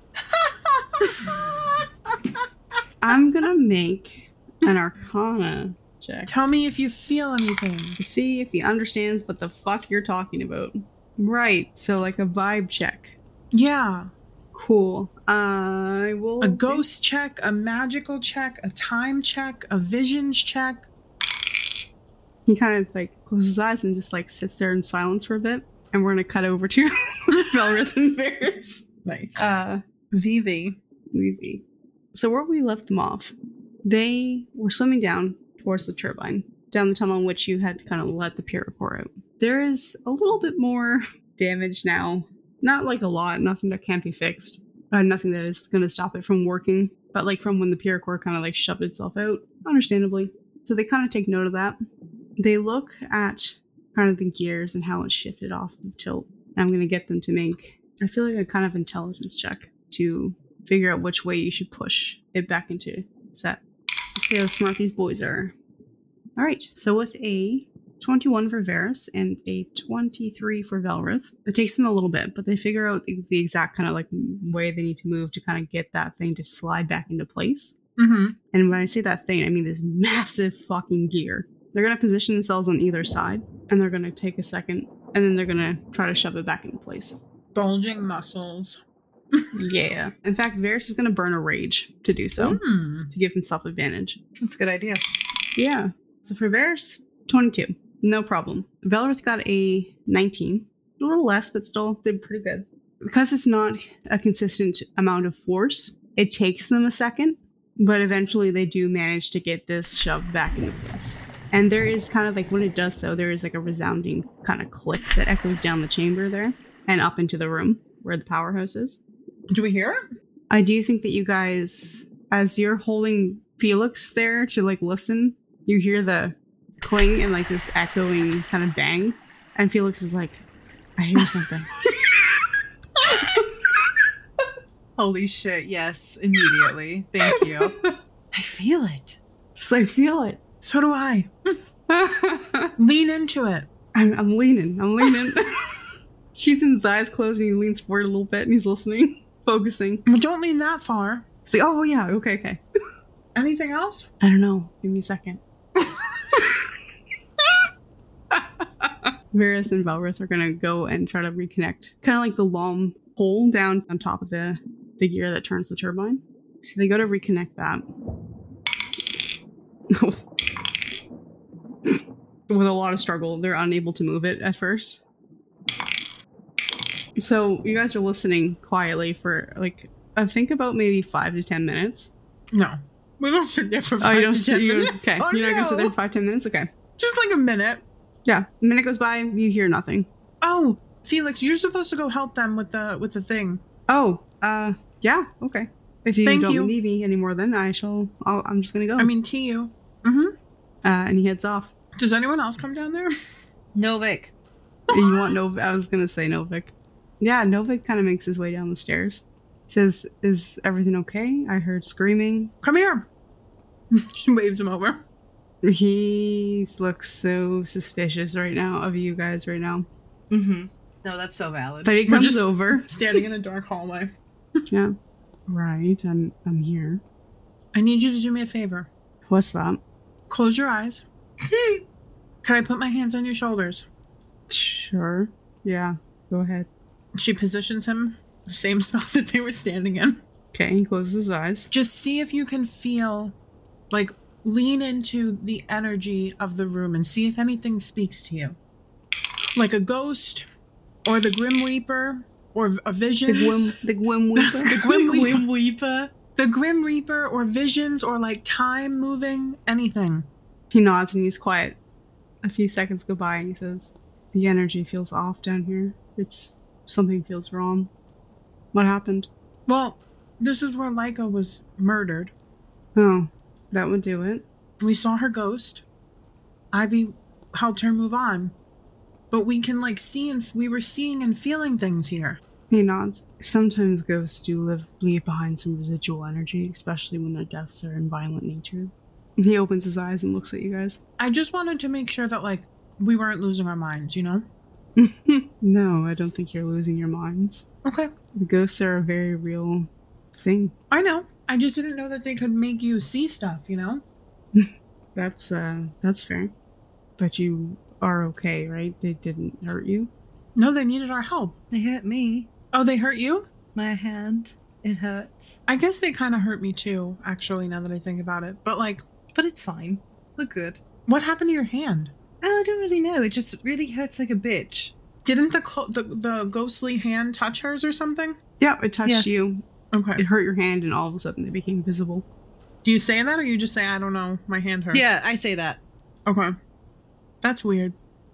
I'm gonna make an Arcana check Tell me if you feel anything. to see if he understands what the fuck you're talking about. Right. So like a vibe check. Yeah, Cool. I will. a do- ghost check, a magical check, a time check, a visions check. He kind of like closes his eyes and just like sits there in silence for a bit. And we're gonna cut over to Velvet and Bears. Nice. Uh, Vivi. movie. So where we left them off, they were swimming down towards the turbine, down the tunnel in which you had kind of let the Pyrocore out. There is a little bit more damage now. Not like a lot, nothing that can't be fixed. Uh, nothing that is going to stop it from working. But like from when the Pyrocore kind of like shoved itself out, understandably. So they kind of take note of that. They look at kind of the gears and how it's shifted off of tilt. And I'm going to get them to make, I feel like a kind of intelligence check to figure out which way you should push it back into set. Let's see how smart these boys are. All right, so with a twenty-one for Varys and a twenty-three for Velrith, it takes them a little bit, but they figure out the the exact kind of like way they need to move to kind of get that thing to slide back into place. Mm-hmm. And when I say that thing, I mean this massive fucking gear. They're going to position themselves on either side, and they're going to take a second, and then they're going to try to shove it back into place. Bulging muscles. Yeah. In fact, Varys is going to burn a rage to do so, Mm. to give himself advantage. That's a good idea. Yeah. So for Varys, twenty-two. No problem. Velrith got a nineteen. A little less, but still did pretty good. Because it's not a consistent amount of force, it takes them a second, but eventually they do manage to get this shoved back into place. And there is kind of like, when it does so, there is like a resounding kind of click that echoes down the chamber there and up into the room where the powerhouse is. Do we hear it? I do think that you guys, as you're holding Felix there to like listen, you hear the cling and like this echoing kind of bang. And Felix is like, I hear something. Holy shit, yes, immediately. Thank you. I feel it. Just like, feel it. So do I. Lean into it. I'm, I'm leaning. I'm leaning. Keeps his eyes closed and he leans forward a little bit and he's listening, focusing. Well, don't lean that far. It's like, oh, yeah, okay, okay. Anything else? I don't know. Give me a second. Varys and Velrith are gonna go and try to reconnect. Kind of like the long hole down on top of the, the gear that turns the turbine. So they go to reconnect that. With a lot of struggle, they're unable to move it at first. So you guys are listening quietly for like, I think about maybe five to ten minutes. No. We don't sit there for Oh, five you don't to sit, ten you, minutes. okay. Oh, You're not gonna sit there no. for five, ten minutes? Okay. Just like a minute. Yeah. A minute goes by, you hear nothing. Oh, Felix, you're supposed to go help them with the with the thing. Oh, uh, yeah, okay. If you Thank don't you. need me anymore, then I shall, I'll, I'm just gonna go. I mean, to you. Mm-hmm. uh, and he heads off. Does anyone else come down there? Novik. You want Novik? I was gonna say Novik. Yeah, Novik kind of makes his way down the stairs. Says, is everything okay? I heard screaming. Come here. She waves him over. He looks so suspicious right now of you guys right now. Mm-hmm. No, that's so valid. But he We're comes just- over. Standing in a dark hallway. Yeah. Right, I'm I'm here. I need you to do me a favor. What's that? Close your eyes. Can I put my hands on your shoulders? Sure. Yeah. Go ahead. She positions him the same spot that they were standing in. Okay, he closes his eyes. Just see if you can feel, like, lean into the energy of the room and see if anything speaks to you. like a ghost or the Grim Reaper or a vision. The Gwyn, the Gwyn Weeper. the Grim Reaper. Grim Reaper. The Grim Reaper or visions or like time moving, anything. He nods and he's quiet. A few seconds go by and he says, "The energy feels off down here. It's something feels wrong. What happened?" Well, this is where Leica was murdered. Oh, that would do it. We saw her ghost. Ivy helped her move on. But we can like see and we were seeing and feeling things here. He nods. Sometimes ghosts do live, leave behind some residual energy, especially when their deaths are in violent nature. He opens his eyes and looks at you guys. I just wanted to make sure that like we weren't losing our minds, you know? No, I don't think you're losing your minds. Okay. The ghosts are a very real thing. I know. I just didn't know that they could make you see stuff, you know? That's, uh, that's fair. But you are okay, right? They didn't hurt you? No, they needed our help. They hurt me. Oh, they hurt you? My hand. It hurts. I guess they kind of hurt me too, actually, now that I think about it. But like... But it's fine. We're good. What happened to your hand? Oh, I don't really know. It just really hurts like a bitch. Didn't the clo- the, the ghostly hand touch hers or something? Yeah, it touched Yes. you. Okay. It hurt your hand and all of a sudden they became visible. Do you say that or you just say, I don't know, my hand hurts? Yeah, I say that. Okay. That's weird.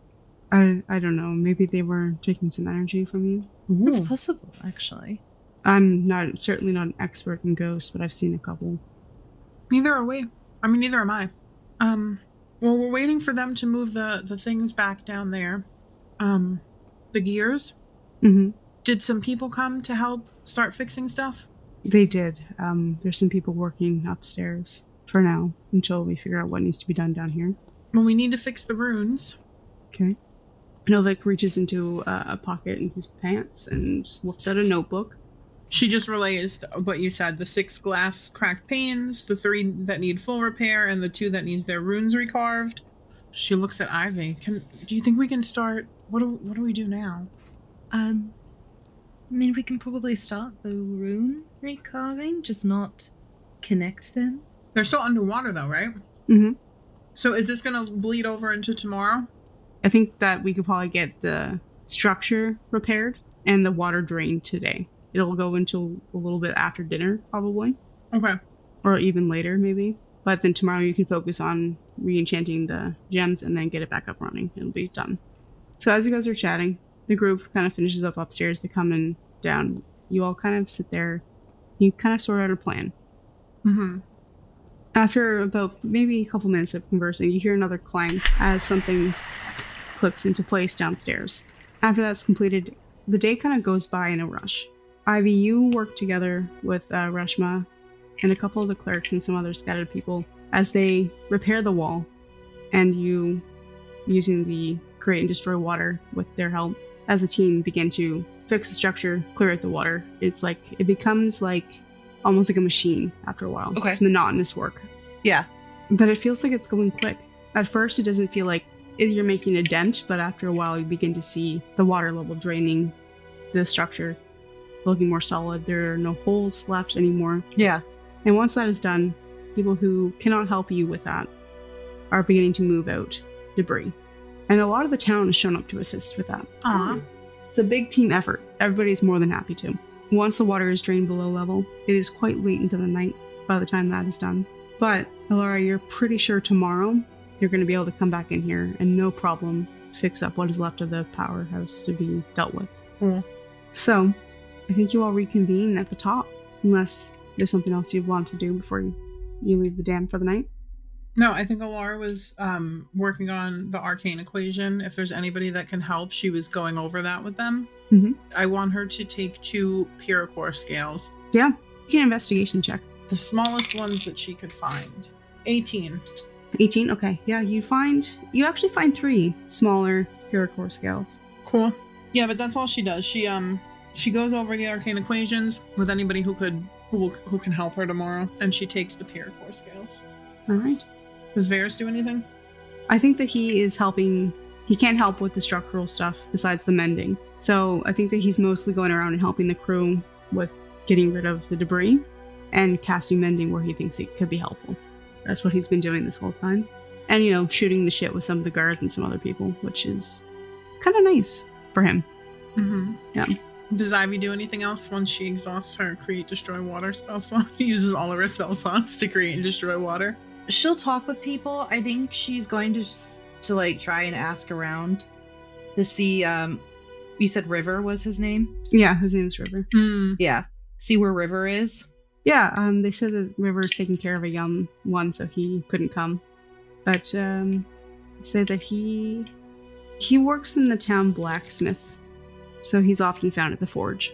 I I don't know. Maybe they were taking some energy from you. It's Ooh. possible, actually. I'm not certainly not an expert in ghosts, but I've seen a couple. Neither are we. I mean, neither am I. Um, well, we're waiting for them to move the, the things back down there. Um, the gears. Mm-hmm. Did some people come to help start fixing stuff? They did. Um, there's some people working upstairs for now until we figure out what needs to be done down here. Well, we need to fix the runes. Okay. Novik reaches into uh, a pocket in his pants and whips out a notebook. She just relays what you said, the six glass cracked panes, the three that need full repair, and the two that needs their runes recarved. She looks at Ivy. Can do you think we can start? What do what do we do now? Um, I mean, we can probably start the rune recarving, just not connect them. They're still underwater though, right? Mm-hmm. So is this gonna bleed over into tomorrow? I think that we could probably get the structure repaired and the water drained today. It'll go until a little bit after dinner, probably. Okay. Or even later, maybe. But then tomorrow you can focus on re-enchanting the gems and then get it back up running. It'll be done. So as you guys are chatting, the group kind of finishes up upstairs. They come in down. You all kind of sit there. You kind of sort out a plan. Mm-hmm. After about maybe a couple minutes of conversing, you hear another clang as something clicks into place downstairs. After that's completed, the day kind of goes by in a rush. Ivy, you work together with uh, Reshma and a couple of the clerics and some other scattered people as they repair the wall, and you, using the create and destroy water with their help, as a team begin to fix the structure, clear out the water. It's like, it becomes like almost like a machine after a while. Okay. It's monotonous work. Yeah. But it feels like it's going quick. At first, it doesn't feel like you're making a dent, but after a while, you begin to see the water level draining the structure, looking more solid. There are no holes left anymore. Yeah. And once that is done, people who cannot help you with that are beginning to move out debris. And a lot of the town has shown up to assist with that. Aw. It's a big team effort. Everybody's more than happy to. Once the water is drained below level, it is quite late into the night by the time that is done. But, Alara, you're pretty sure tomorrow you're going to be able to come back in here and no problem fix up what is left of the powerhouse to be dealt with. Cool. So, I think you all reconvene at the top, unless there's something else you want to do before you, you leave the dam for the night. No, I think Alara was um, working on the arcane equation. If there's anybody that can help, she was going over that with them. Mm-hmm. I want her to take two Pyrrhocor scales. Yeah, you can investigation check. The smallest ones that she could find. eighteen. eighteen, okay. Yeah, you find, you actually find three smaller Pyrrhocor scales. Cool. Yeah, but that's all she does. She um she goes over the arcane equations with anybody who could who will, who can help her tomorrow, and she takes the Pyrrhocor scales. All right. Does Varys do anything? I think that he is helping, he can't help with the structural stuff besides the mending. So I think that he's mostly going around and helping the crew with getting rid of the debris and casting mending where he thinks it could be helpful. That's what he's been doing this whole time. And, you know, shooting the shit with some of the guards and some other people, which is kind of nice for him. Mm-hmm. Yeah. Does Ivy do anything else once she exhausts her create, destroy water spell slot? Uses all of her spell slots to create and destroy water. She'll talk with people. I think she's going to to like try and ask around to see. Um, you said River was his name. Yeah, his name is River. Mm. Yeah, see where River is. Yeah, um, they said that River's taking care of a young one, so he couldn't come. But um, they said that he he works in the town blacksmith, so he's often found at the forge.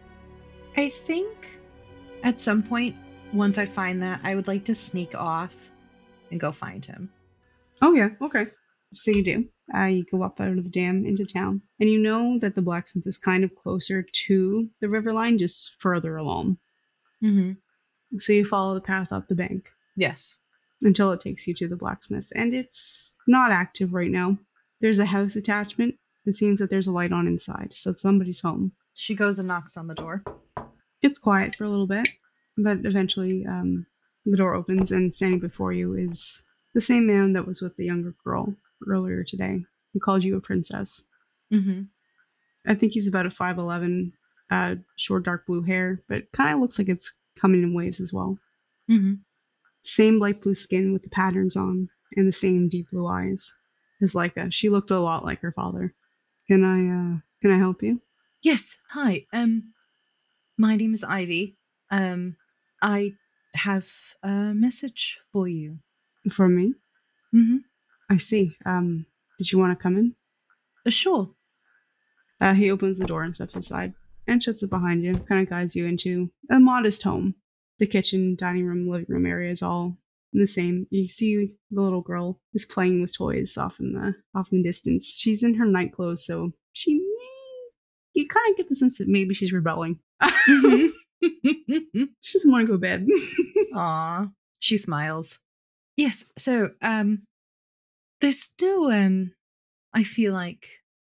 I think at some point, once I find that, I would like to sneak off and go find him. Oh yeah, okay. So you do. Uh, you go up out of the dam into town, and you know that the blacksmith is kind of closer to the river line, just further along. Mm-hmm. So you follow the path up the bank. Yes. Until it takes you to the blacksmith, and it's not active right now. There's a house attachment. It seems that there's a light on inside, so somebody's home. She goes and knocks on the door. It's quiet for a little bit, but eventually um, the door opens, and standing before you is the same man that was with the younger girl earlier today, who called you a princess. Mm-hmm. I think he's about a five eleven, uh, short dark blue hair, but kind of looks like it's coming in waves as well. Mm-hmm. Same light blue skin with the patterns on, and the same deep blue eyes as Leica. She looked a lot like her father. Can I, uh, can I help you? Yes. Hi. Um, my name is Ivy. Um, I have a message for you. For me? Mm-hmm. I see. Um, did you want to come in? Uh, sure. Uh, he opens the door and steps aside and shuts it behind you, kind of guides you into a modest home. The kitchen, dining room, living room area is all the same. You see the little girl is playing with toys off in the off in the distance. She's in her night clothes, so she may, you kind of get the sense that maybe she's rebelling. Mm-hmm. She doesn't want to go to bed. Aw. She smiles. Yes, so, um, there's no, um, I feel like,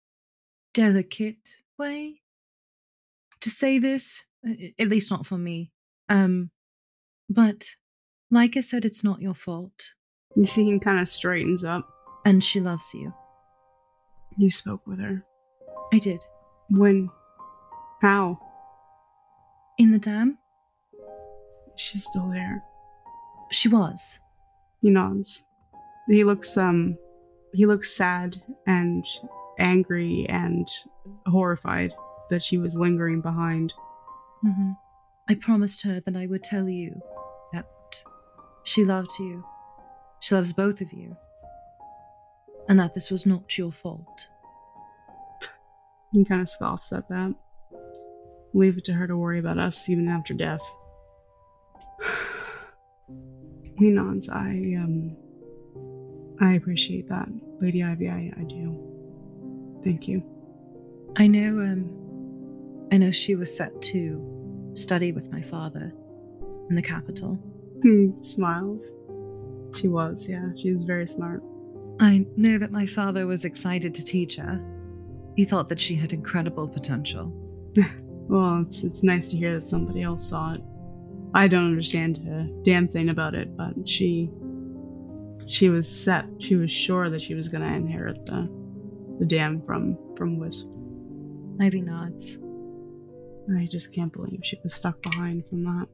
delicate way to say this, at least not for me. Um, but, like I said, it's not your fault. You see him kind of straightens up. And she loves you. You spoke with her. I did. When? How? In the dam? She's still there. She was. He nods. He looks, um, he looks sad and angry and horrified that she was lingering behind. Mm-hmm. I promised her that I would tell you that she loved you. She loves both of you. And that this was not your fault. He kind of scoffs at that. Leave it to her to worry about us even after death. He nods. I, um, I appreciate that, Lady Ivy. I, I do. Thank you. I know, um, I know she was set to study with my father in the capital. He smiles. She was, yeah. She was very smart. I know that my father was excited to teach her. He thought that she had incredible potential. Well, it's it's nice to hear that somebody else saw it. I don't understand a damn thing about it, but she she was set. She was sure that she was going to inherit the the dam from from Wisp. Ivy nods. I just can't believe she was stuck behind from that.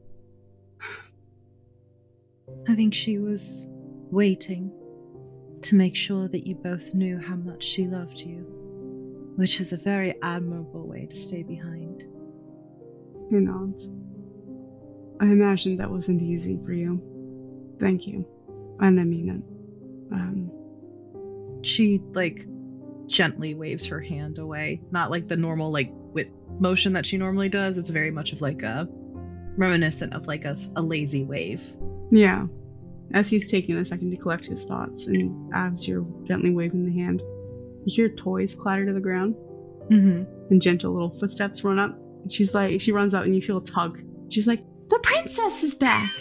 I think she was waiting to make sure that you both knew how much she loved you, which is a very admirable way to stay behind. He nods. I imagine that wasn't easy for you. Thank you. And I mean it. Um, she, like, gently waves her hand away. Not like the normal, like, with motion that she normally does. It's very much of, like, a reminiscent of, like, a, a lazy wave. Yeah. As he's taking a second to collect his thoughts, and as you're gently waving the hand, you hear toys clatter to the ground. Mm-hmm. And gentle little footsteps run up. And she's like, she runs out and you feel a tug. She's like, the princess is back!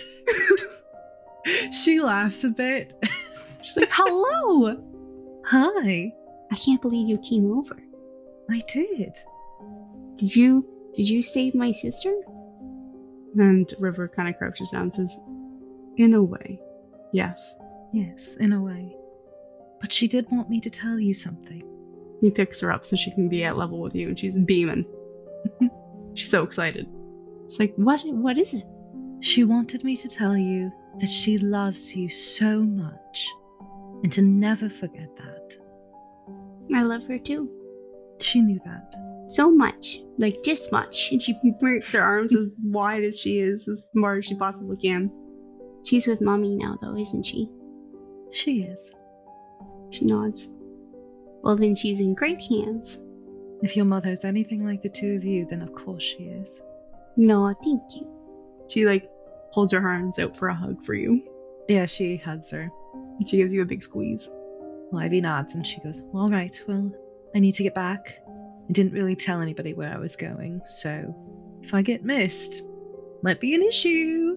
She laughs a bit. She's like, hello! Hi. I can't believe you came over. I did. Did you, did you save my sister? And River kind of crouches down and says, in a way, yes. Yes, in a way. But she did want me to tell you something. He picks her up so she can be at level with you, and she's beaming. She's so excited. It's like, what? What is it? She wanted me to tell you that she loves you so much, and to never forget that. I love her too. She knew that. So much. Like, this much. And she makes her arms as wide as she is, as far as she possibly can. She's with Mommy now, though, isn't she? She is. She nods. Well, then she's in great hands. If your mother is anything like the two of you, then of course she is. No, thank you. She, like, holds her arms out for a hug for you. Yeah, she hugs her. She gives you a big squeeze. Well, Ivy nods and she goes, all right, well, I need to get back. I didn't really tell anybody where I was going, so if I get missed, might be an issue.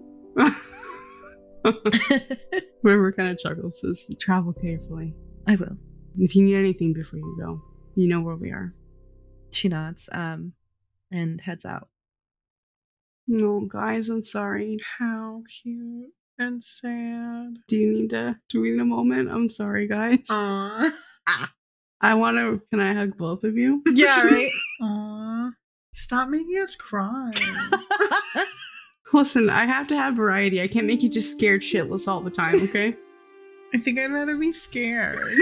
River kind of chuckles, says, travel carefully. I will. If you need anything before you go, you know where we are. She nods, um, and heads out. No, guys, I'm sorry. How cute and sad. Do you need to, do we need a moment? I'm sorry, guys. Aww. I want to, can I hug both of you? Yeah, right? Aww. Stop making us cry. Listen, I have to have variety. I can't make you just scared shitless all the time, okay? I think I'd rather be scared.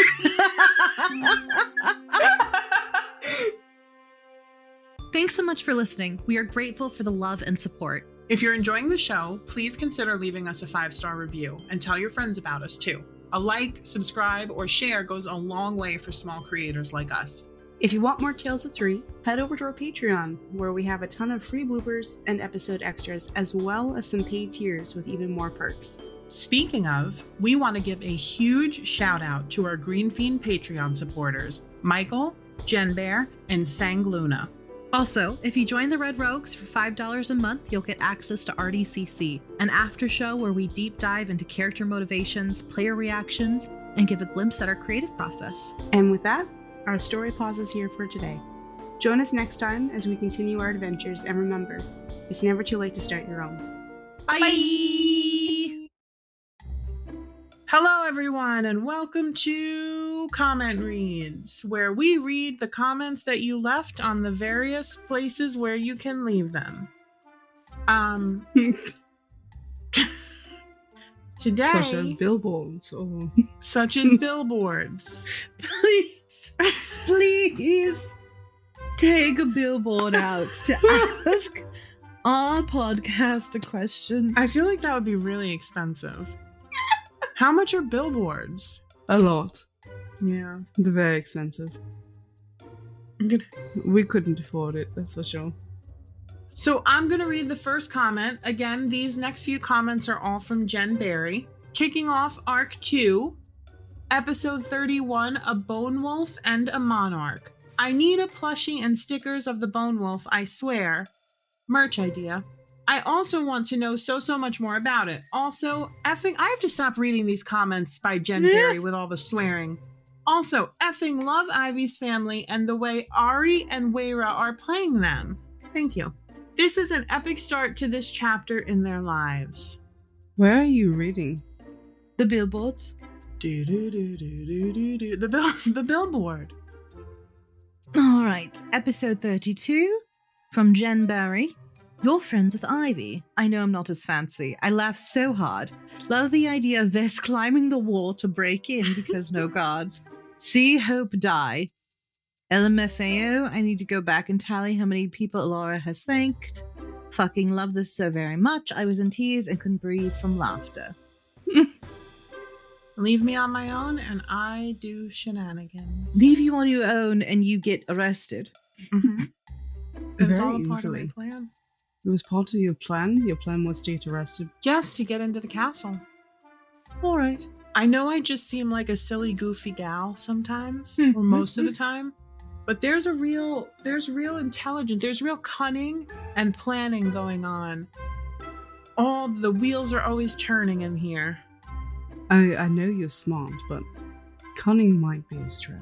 Thanks so much for listening. We are grateful for the love and support. If you're enjoying the show, please consider leaving us a five-star review and tell your friends about us too. A like, subscribe, or share goes a long way for small creators like us. If you want more Tales of Three, head over to our Patreon, where we have a ton of free bloopers and episode extras, as well as some paid tiers with even more perks. Speaking of, we want to give a huge shout out to our Green Fiend Patreon supporters, Michael, Jen Bear, and Sang Luna. Also, if you join the Red Rogues for five dollars a month, you'll get access to R D C C, an after show where we deep dive into character motivations, player reactions, and give a glimpse at our creative process. And with that, our story pauses here for today. Join us next time as we continue our adventures, and remember, it's never too late to start your own. Bye! Bye. Hello, everyone, and welcome to Comment Reads, where we read the comments that you left on the various places where you can leave them. Um, today, such as billboards, or such as billboards. Please, please take a billboard out to ask our podcast a question. I feel like that would be really expensive. How much are billboards? A lot. Yeah. They're very expensive. Gonna... We couldn't afford it, that's for sure. So I'm going to read the first comment. Again, these next few comments are all from Jen Barry. Kicking off Arc two, Episode thirty-one, A Bone Wolf and a Monarch. I need a plushie and stickers of the Bone Wolf, I swear. Merch idea. I also want to know so, so much more about it. Also, effing, I have to stop reading these comments by Jen Barry with all the swearing. Also, effing love Ivy's family and the way Ari and Weira are playing them. Thank you. This is an epic start to this chapter in their lives. Where are you reading? The billboards. Do, do, do, do, do, do, do. The, bill- the billboard. All right, episode thirty-two from Jen Barry. You're friends with Ivy. I know I'm not as fancy. I laugh so hard. Love the idea of Vess climbing the wall to break in because no guards. See Hope die. L M F A O, I need to go back and tally how many people Laura has thanked. Fucking love this so very much. I was in tears and couldn't breathe from laughter. Leave me on my own and I do shenanigans. Leave you on your own and you get arrested. Mm-hmm. It was Very all a part easily. of my plan. It was part of your plan? Your plan was to get arrested? Yes, to get into the castle. All right. I know I just seem like a silly, goofy gal sometimes, or most of the time, but there's a real, there's real intelligence, there's real cunning and planning going on. All the wheels are always turning in here. I, I know you're smart, but cunning might be a stretch.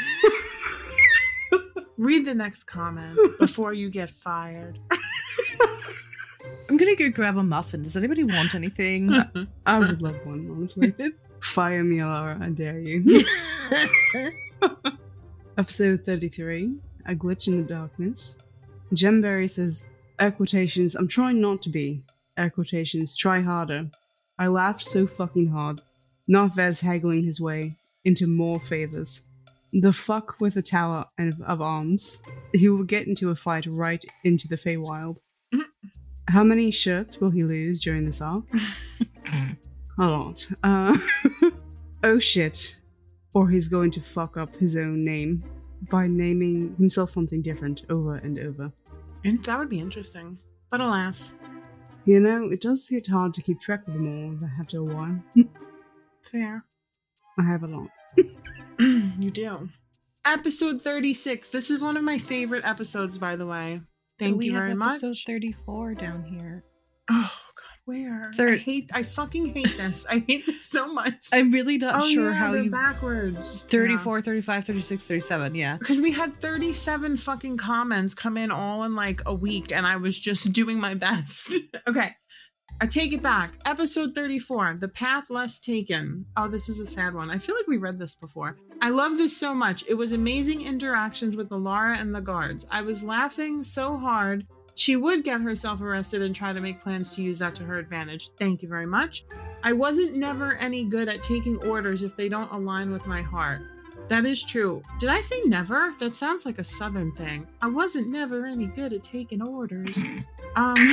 Read the next comment before you get fired. I'm gonna go grab a muffin. Does anybody want anything? I would love one, honestly. Fire me, Laura, I dare you. Episode thirty-three, A Glitch in the Darkness. Gemberry says, air quotations, I'm trying not to be. Air quotations, try harder. I laughed so fucking hard. Not Vez haggling his way into more favors. The fuck with the Tower of, of Arms. He will get into a fight right into the Feywild. How many shirts will he lose during this arc? A lot. Uh, oh shit. Or he's going to fuck up his own name by naming himself something different over and over. And that would be interesting. But alas. You know, it does get hard to keep track of them all after a while. Fair. I have a lot. You do. Episode thirty-six. This is one of my favorite episodes, by the way. Thank we you very have much. episode thirty-four down here. Oh, God, where? Thir- I hate, I fucking hate this. I hate this so much. I'm really not oh, sure yeah, how they're you... backwards. thirty-four, thirty-five, thirty-six, thirty-seven, yeah. Because we had thirty-seven fucking comments come in all in like a week, and I was just doing my best. Okay. I take it back. Episode thirty-four, The Path Less Taken. Oh, this is a sad one. I feel like we read this before. I love this so much. It was amazing interactions with the Lara and the guards. I was laughing so hard. She would get herself arrested and try to make plans to use that to her advantage. Thank you very much. I wasn't never any good at taking orders if they don't align with my heart. That is true. Did I say never? That sounds like a southern thing. I wasn't never any good at taking orders. Um...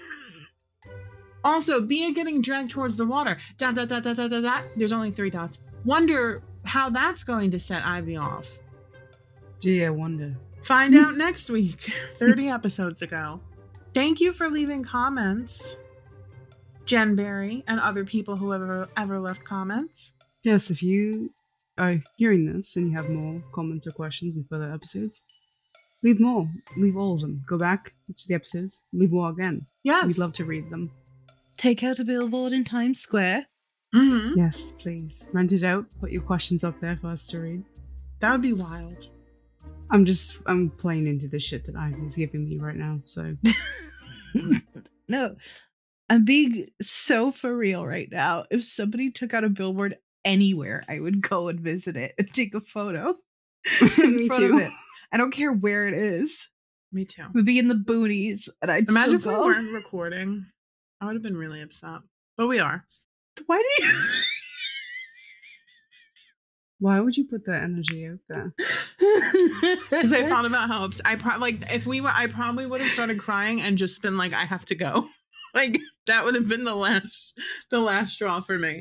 Also, Bia getting dragged towards the water. Dot, dot, dot, dot, dot, dot, dot. There's only three dots. Wonder how that's going to set Ivy off. Gee, I wonder. Find out next week, thirty episodes ago. Thank you for leaving comments, Jen Berry, and other people who have ever, ever left comments. Yes, if you are hearing this and you have more comments or questions in further episodes, leave more. Leave all of them. Go back to the episodes. Leave more again. Yes. We'd love to read them. Take out a billboard in Times Square. Mm-hmm. Yes, please. Rent it out. Put your questions up there for us to read. That would be wild. I'm just, I'm playing into the shit that Ivy's giving me right now, so. No, I'm being so for real right now. If somebody took out a billboard anywhere, I would go and visit it and take a photo in Me front too. of it. I don't care where it is. Me too. We'd be in the boonies, and I'd Imagine if still we go. weren't recording. I would have been really upset. But we are. Why do you? Why would you put that energy out there? Because I thought about how ups- I pro- like if we were, I probably would have started crying and just been like, I have to go. Like that would have been the last, the last straw for me.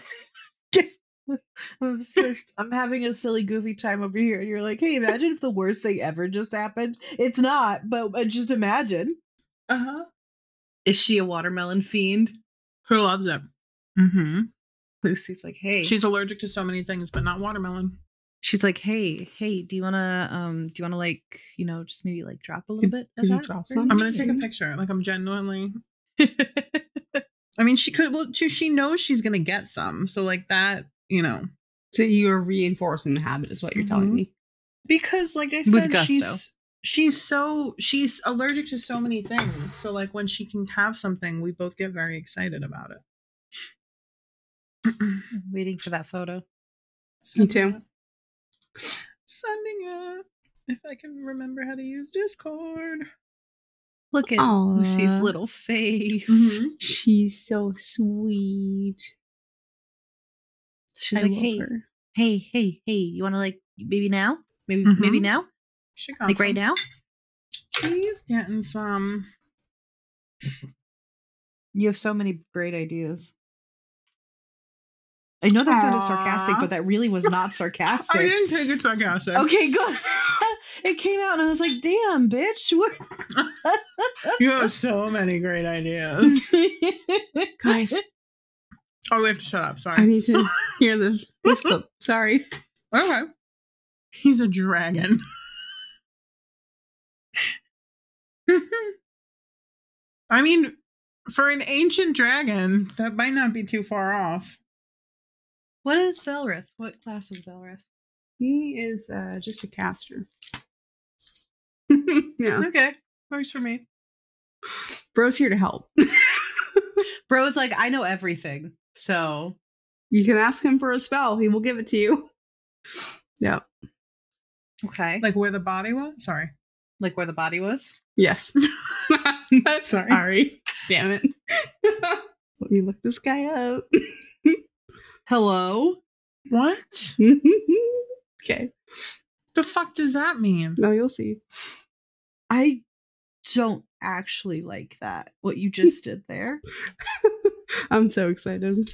I'm just, I'm having a silly, goofy time over here, and you're like, "Hey, imagine if the worst thing ever just happened." It's not, but uh, just imagine. Uh huh. Is she a watermelon fiend? Who loves it? Mm-hmm. Lucy's like, "Hey." She's allergic to so many things, but not watermelon. She's like, "Hey, hey, do you wanna, um, do you wanna like, you know, just maybe like drop a little Could- bit? could of you that drop for some? me?" I'm gonna take a picture. Like I'm genuinely. I mean, she could. Well, too. She knows she's gonna get some. So like that, you know. So you're reinforcing the habit, is what you're telling Mhm. me. Because, like I With said, gusto. she's she's so she's allergic to so many things. So like when she can have something, we both get very excited about it. I'm waiting for that photo. Me too. Sending it. If I can remember how to use Discord. Look at Aw. Lucy's little face. Mhm. She's so sweet. She's I like, love "Hey, her. hey, hey, hey, you want to like maybe now? Maybe, Mhm. maybe now? She got Like right some. now?" She's getting some. You have so many great ideas. I know that sounded sarcastic, Aw. but that really was not I sarcastic. didn't take it sarcastic. Okay, good. It came out and I was like, "Damn, bitch." What? You have so many great ideas. Guys, Oh, we have to shut up. I Sorry. need to hear the this clip. Sorry. Okay. He's a dragon. I mean, for an ancient dragon, that might not be too far off. What is Velrith? What class is Velrith? He is uh, just a caster. Yeah. Okay, works for me. Bro's here to help. Bro's like, "I know everything." So You can ask him for a spell. He will give it to you. Yeah. Okay. Like where the body was? Sorry. Like where the body was? Yes. Sorry. Sorry. Damn it. Let me look this guy up. Hello? What? Okay. The fuck does that mean? Now you'll see. I don't actually like that, what you just did there. I'm so excited.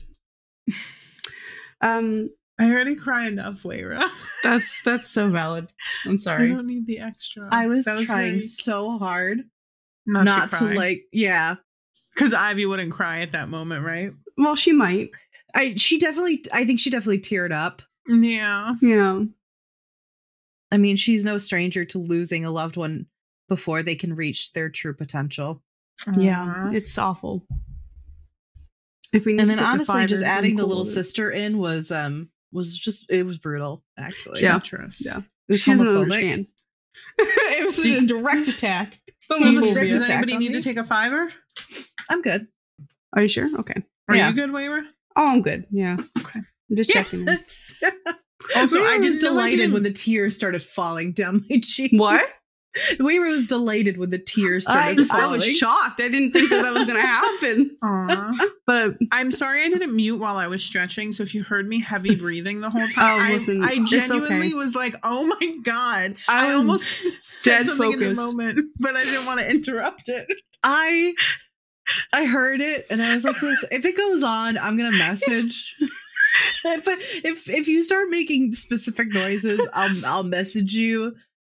Um, I already cry enough, Wayra. that's that's so valid. I'm I sorry. don't need the extra. I was, That trying very- so hard not, not to, to, cry. like, yeah. Because Ivy wouldn't cry at that moment, right? Well, she might. I she definitely I think she definitely teared up. Yeah. Yeah. I mean, she's no stranger to losing a loved one before they can reach their true potential. Yeah. Aw. It's awful. If we need And to then take a honestly, just fiver, I'm adding the cool little with it. sister in was um was just it was brutal, actually. Yeah. Treacherous. Yeah. It was She doesn't homophobic. understand. It was See- a direct attack. Do Does, you- Homophobia. Does does attack anybody on need me? to take a fiver? I'm good. Are you sure? Okay. Are Yeah. you good, Wayra? Oh, I'm good. Yeah. Okay. I'm just checking. in. Also, Weaver I was didn't know I delighted didn't- when the tears started falling down my cheek. What? Weaver was delighted when the tears I, started I falling. was shocked. I didn't think that that was going to happen. Aw. But I'm sorry I didn't mute while I was stretching, so if you heard me heavy breathing the whole time, Oh, I, listen, I it's genuinely okay. was like, oh my god. I I, was almost said dead something in the focused. moment, but I didn't want to interrupt it. I I heard it and I was like, "Listen, if it goes on, I'm gonna message." if, I- if if you start making specific noises, I'll I'll message you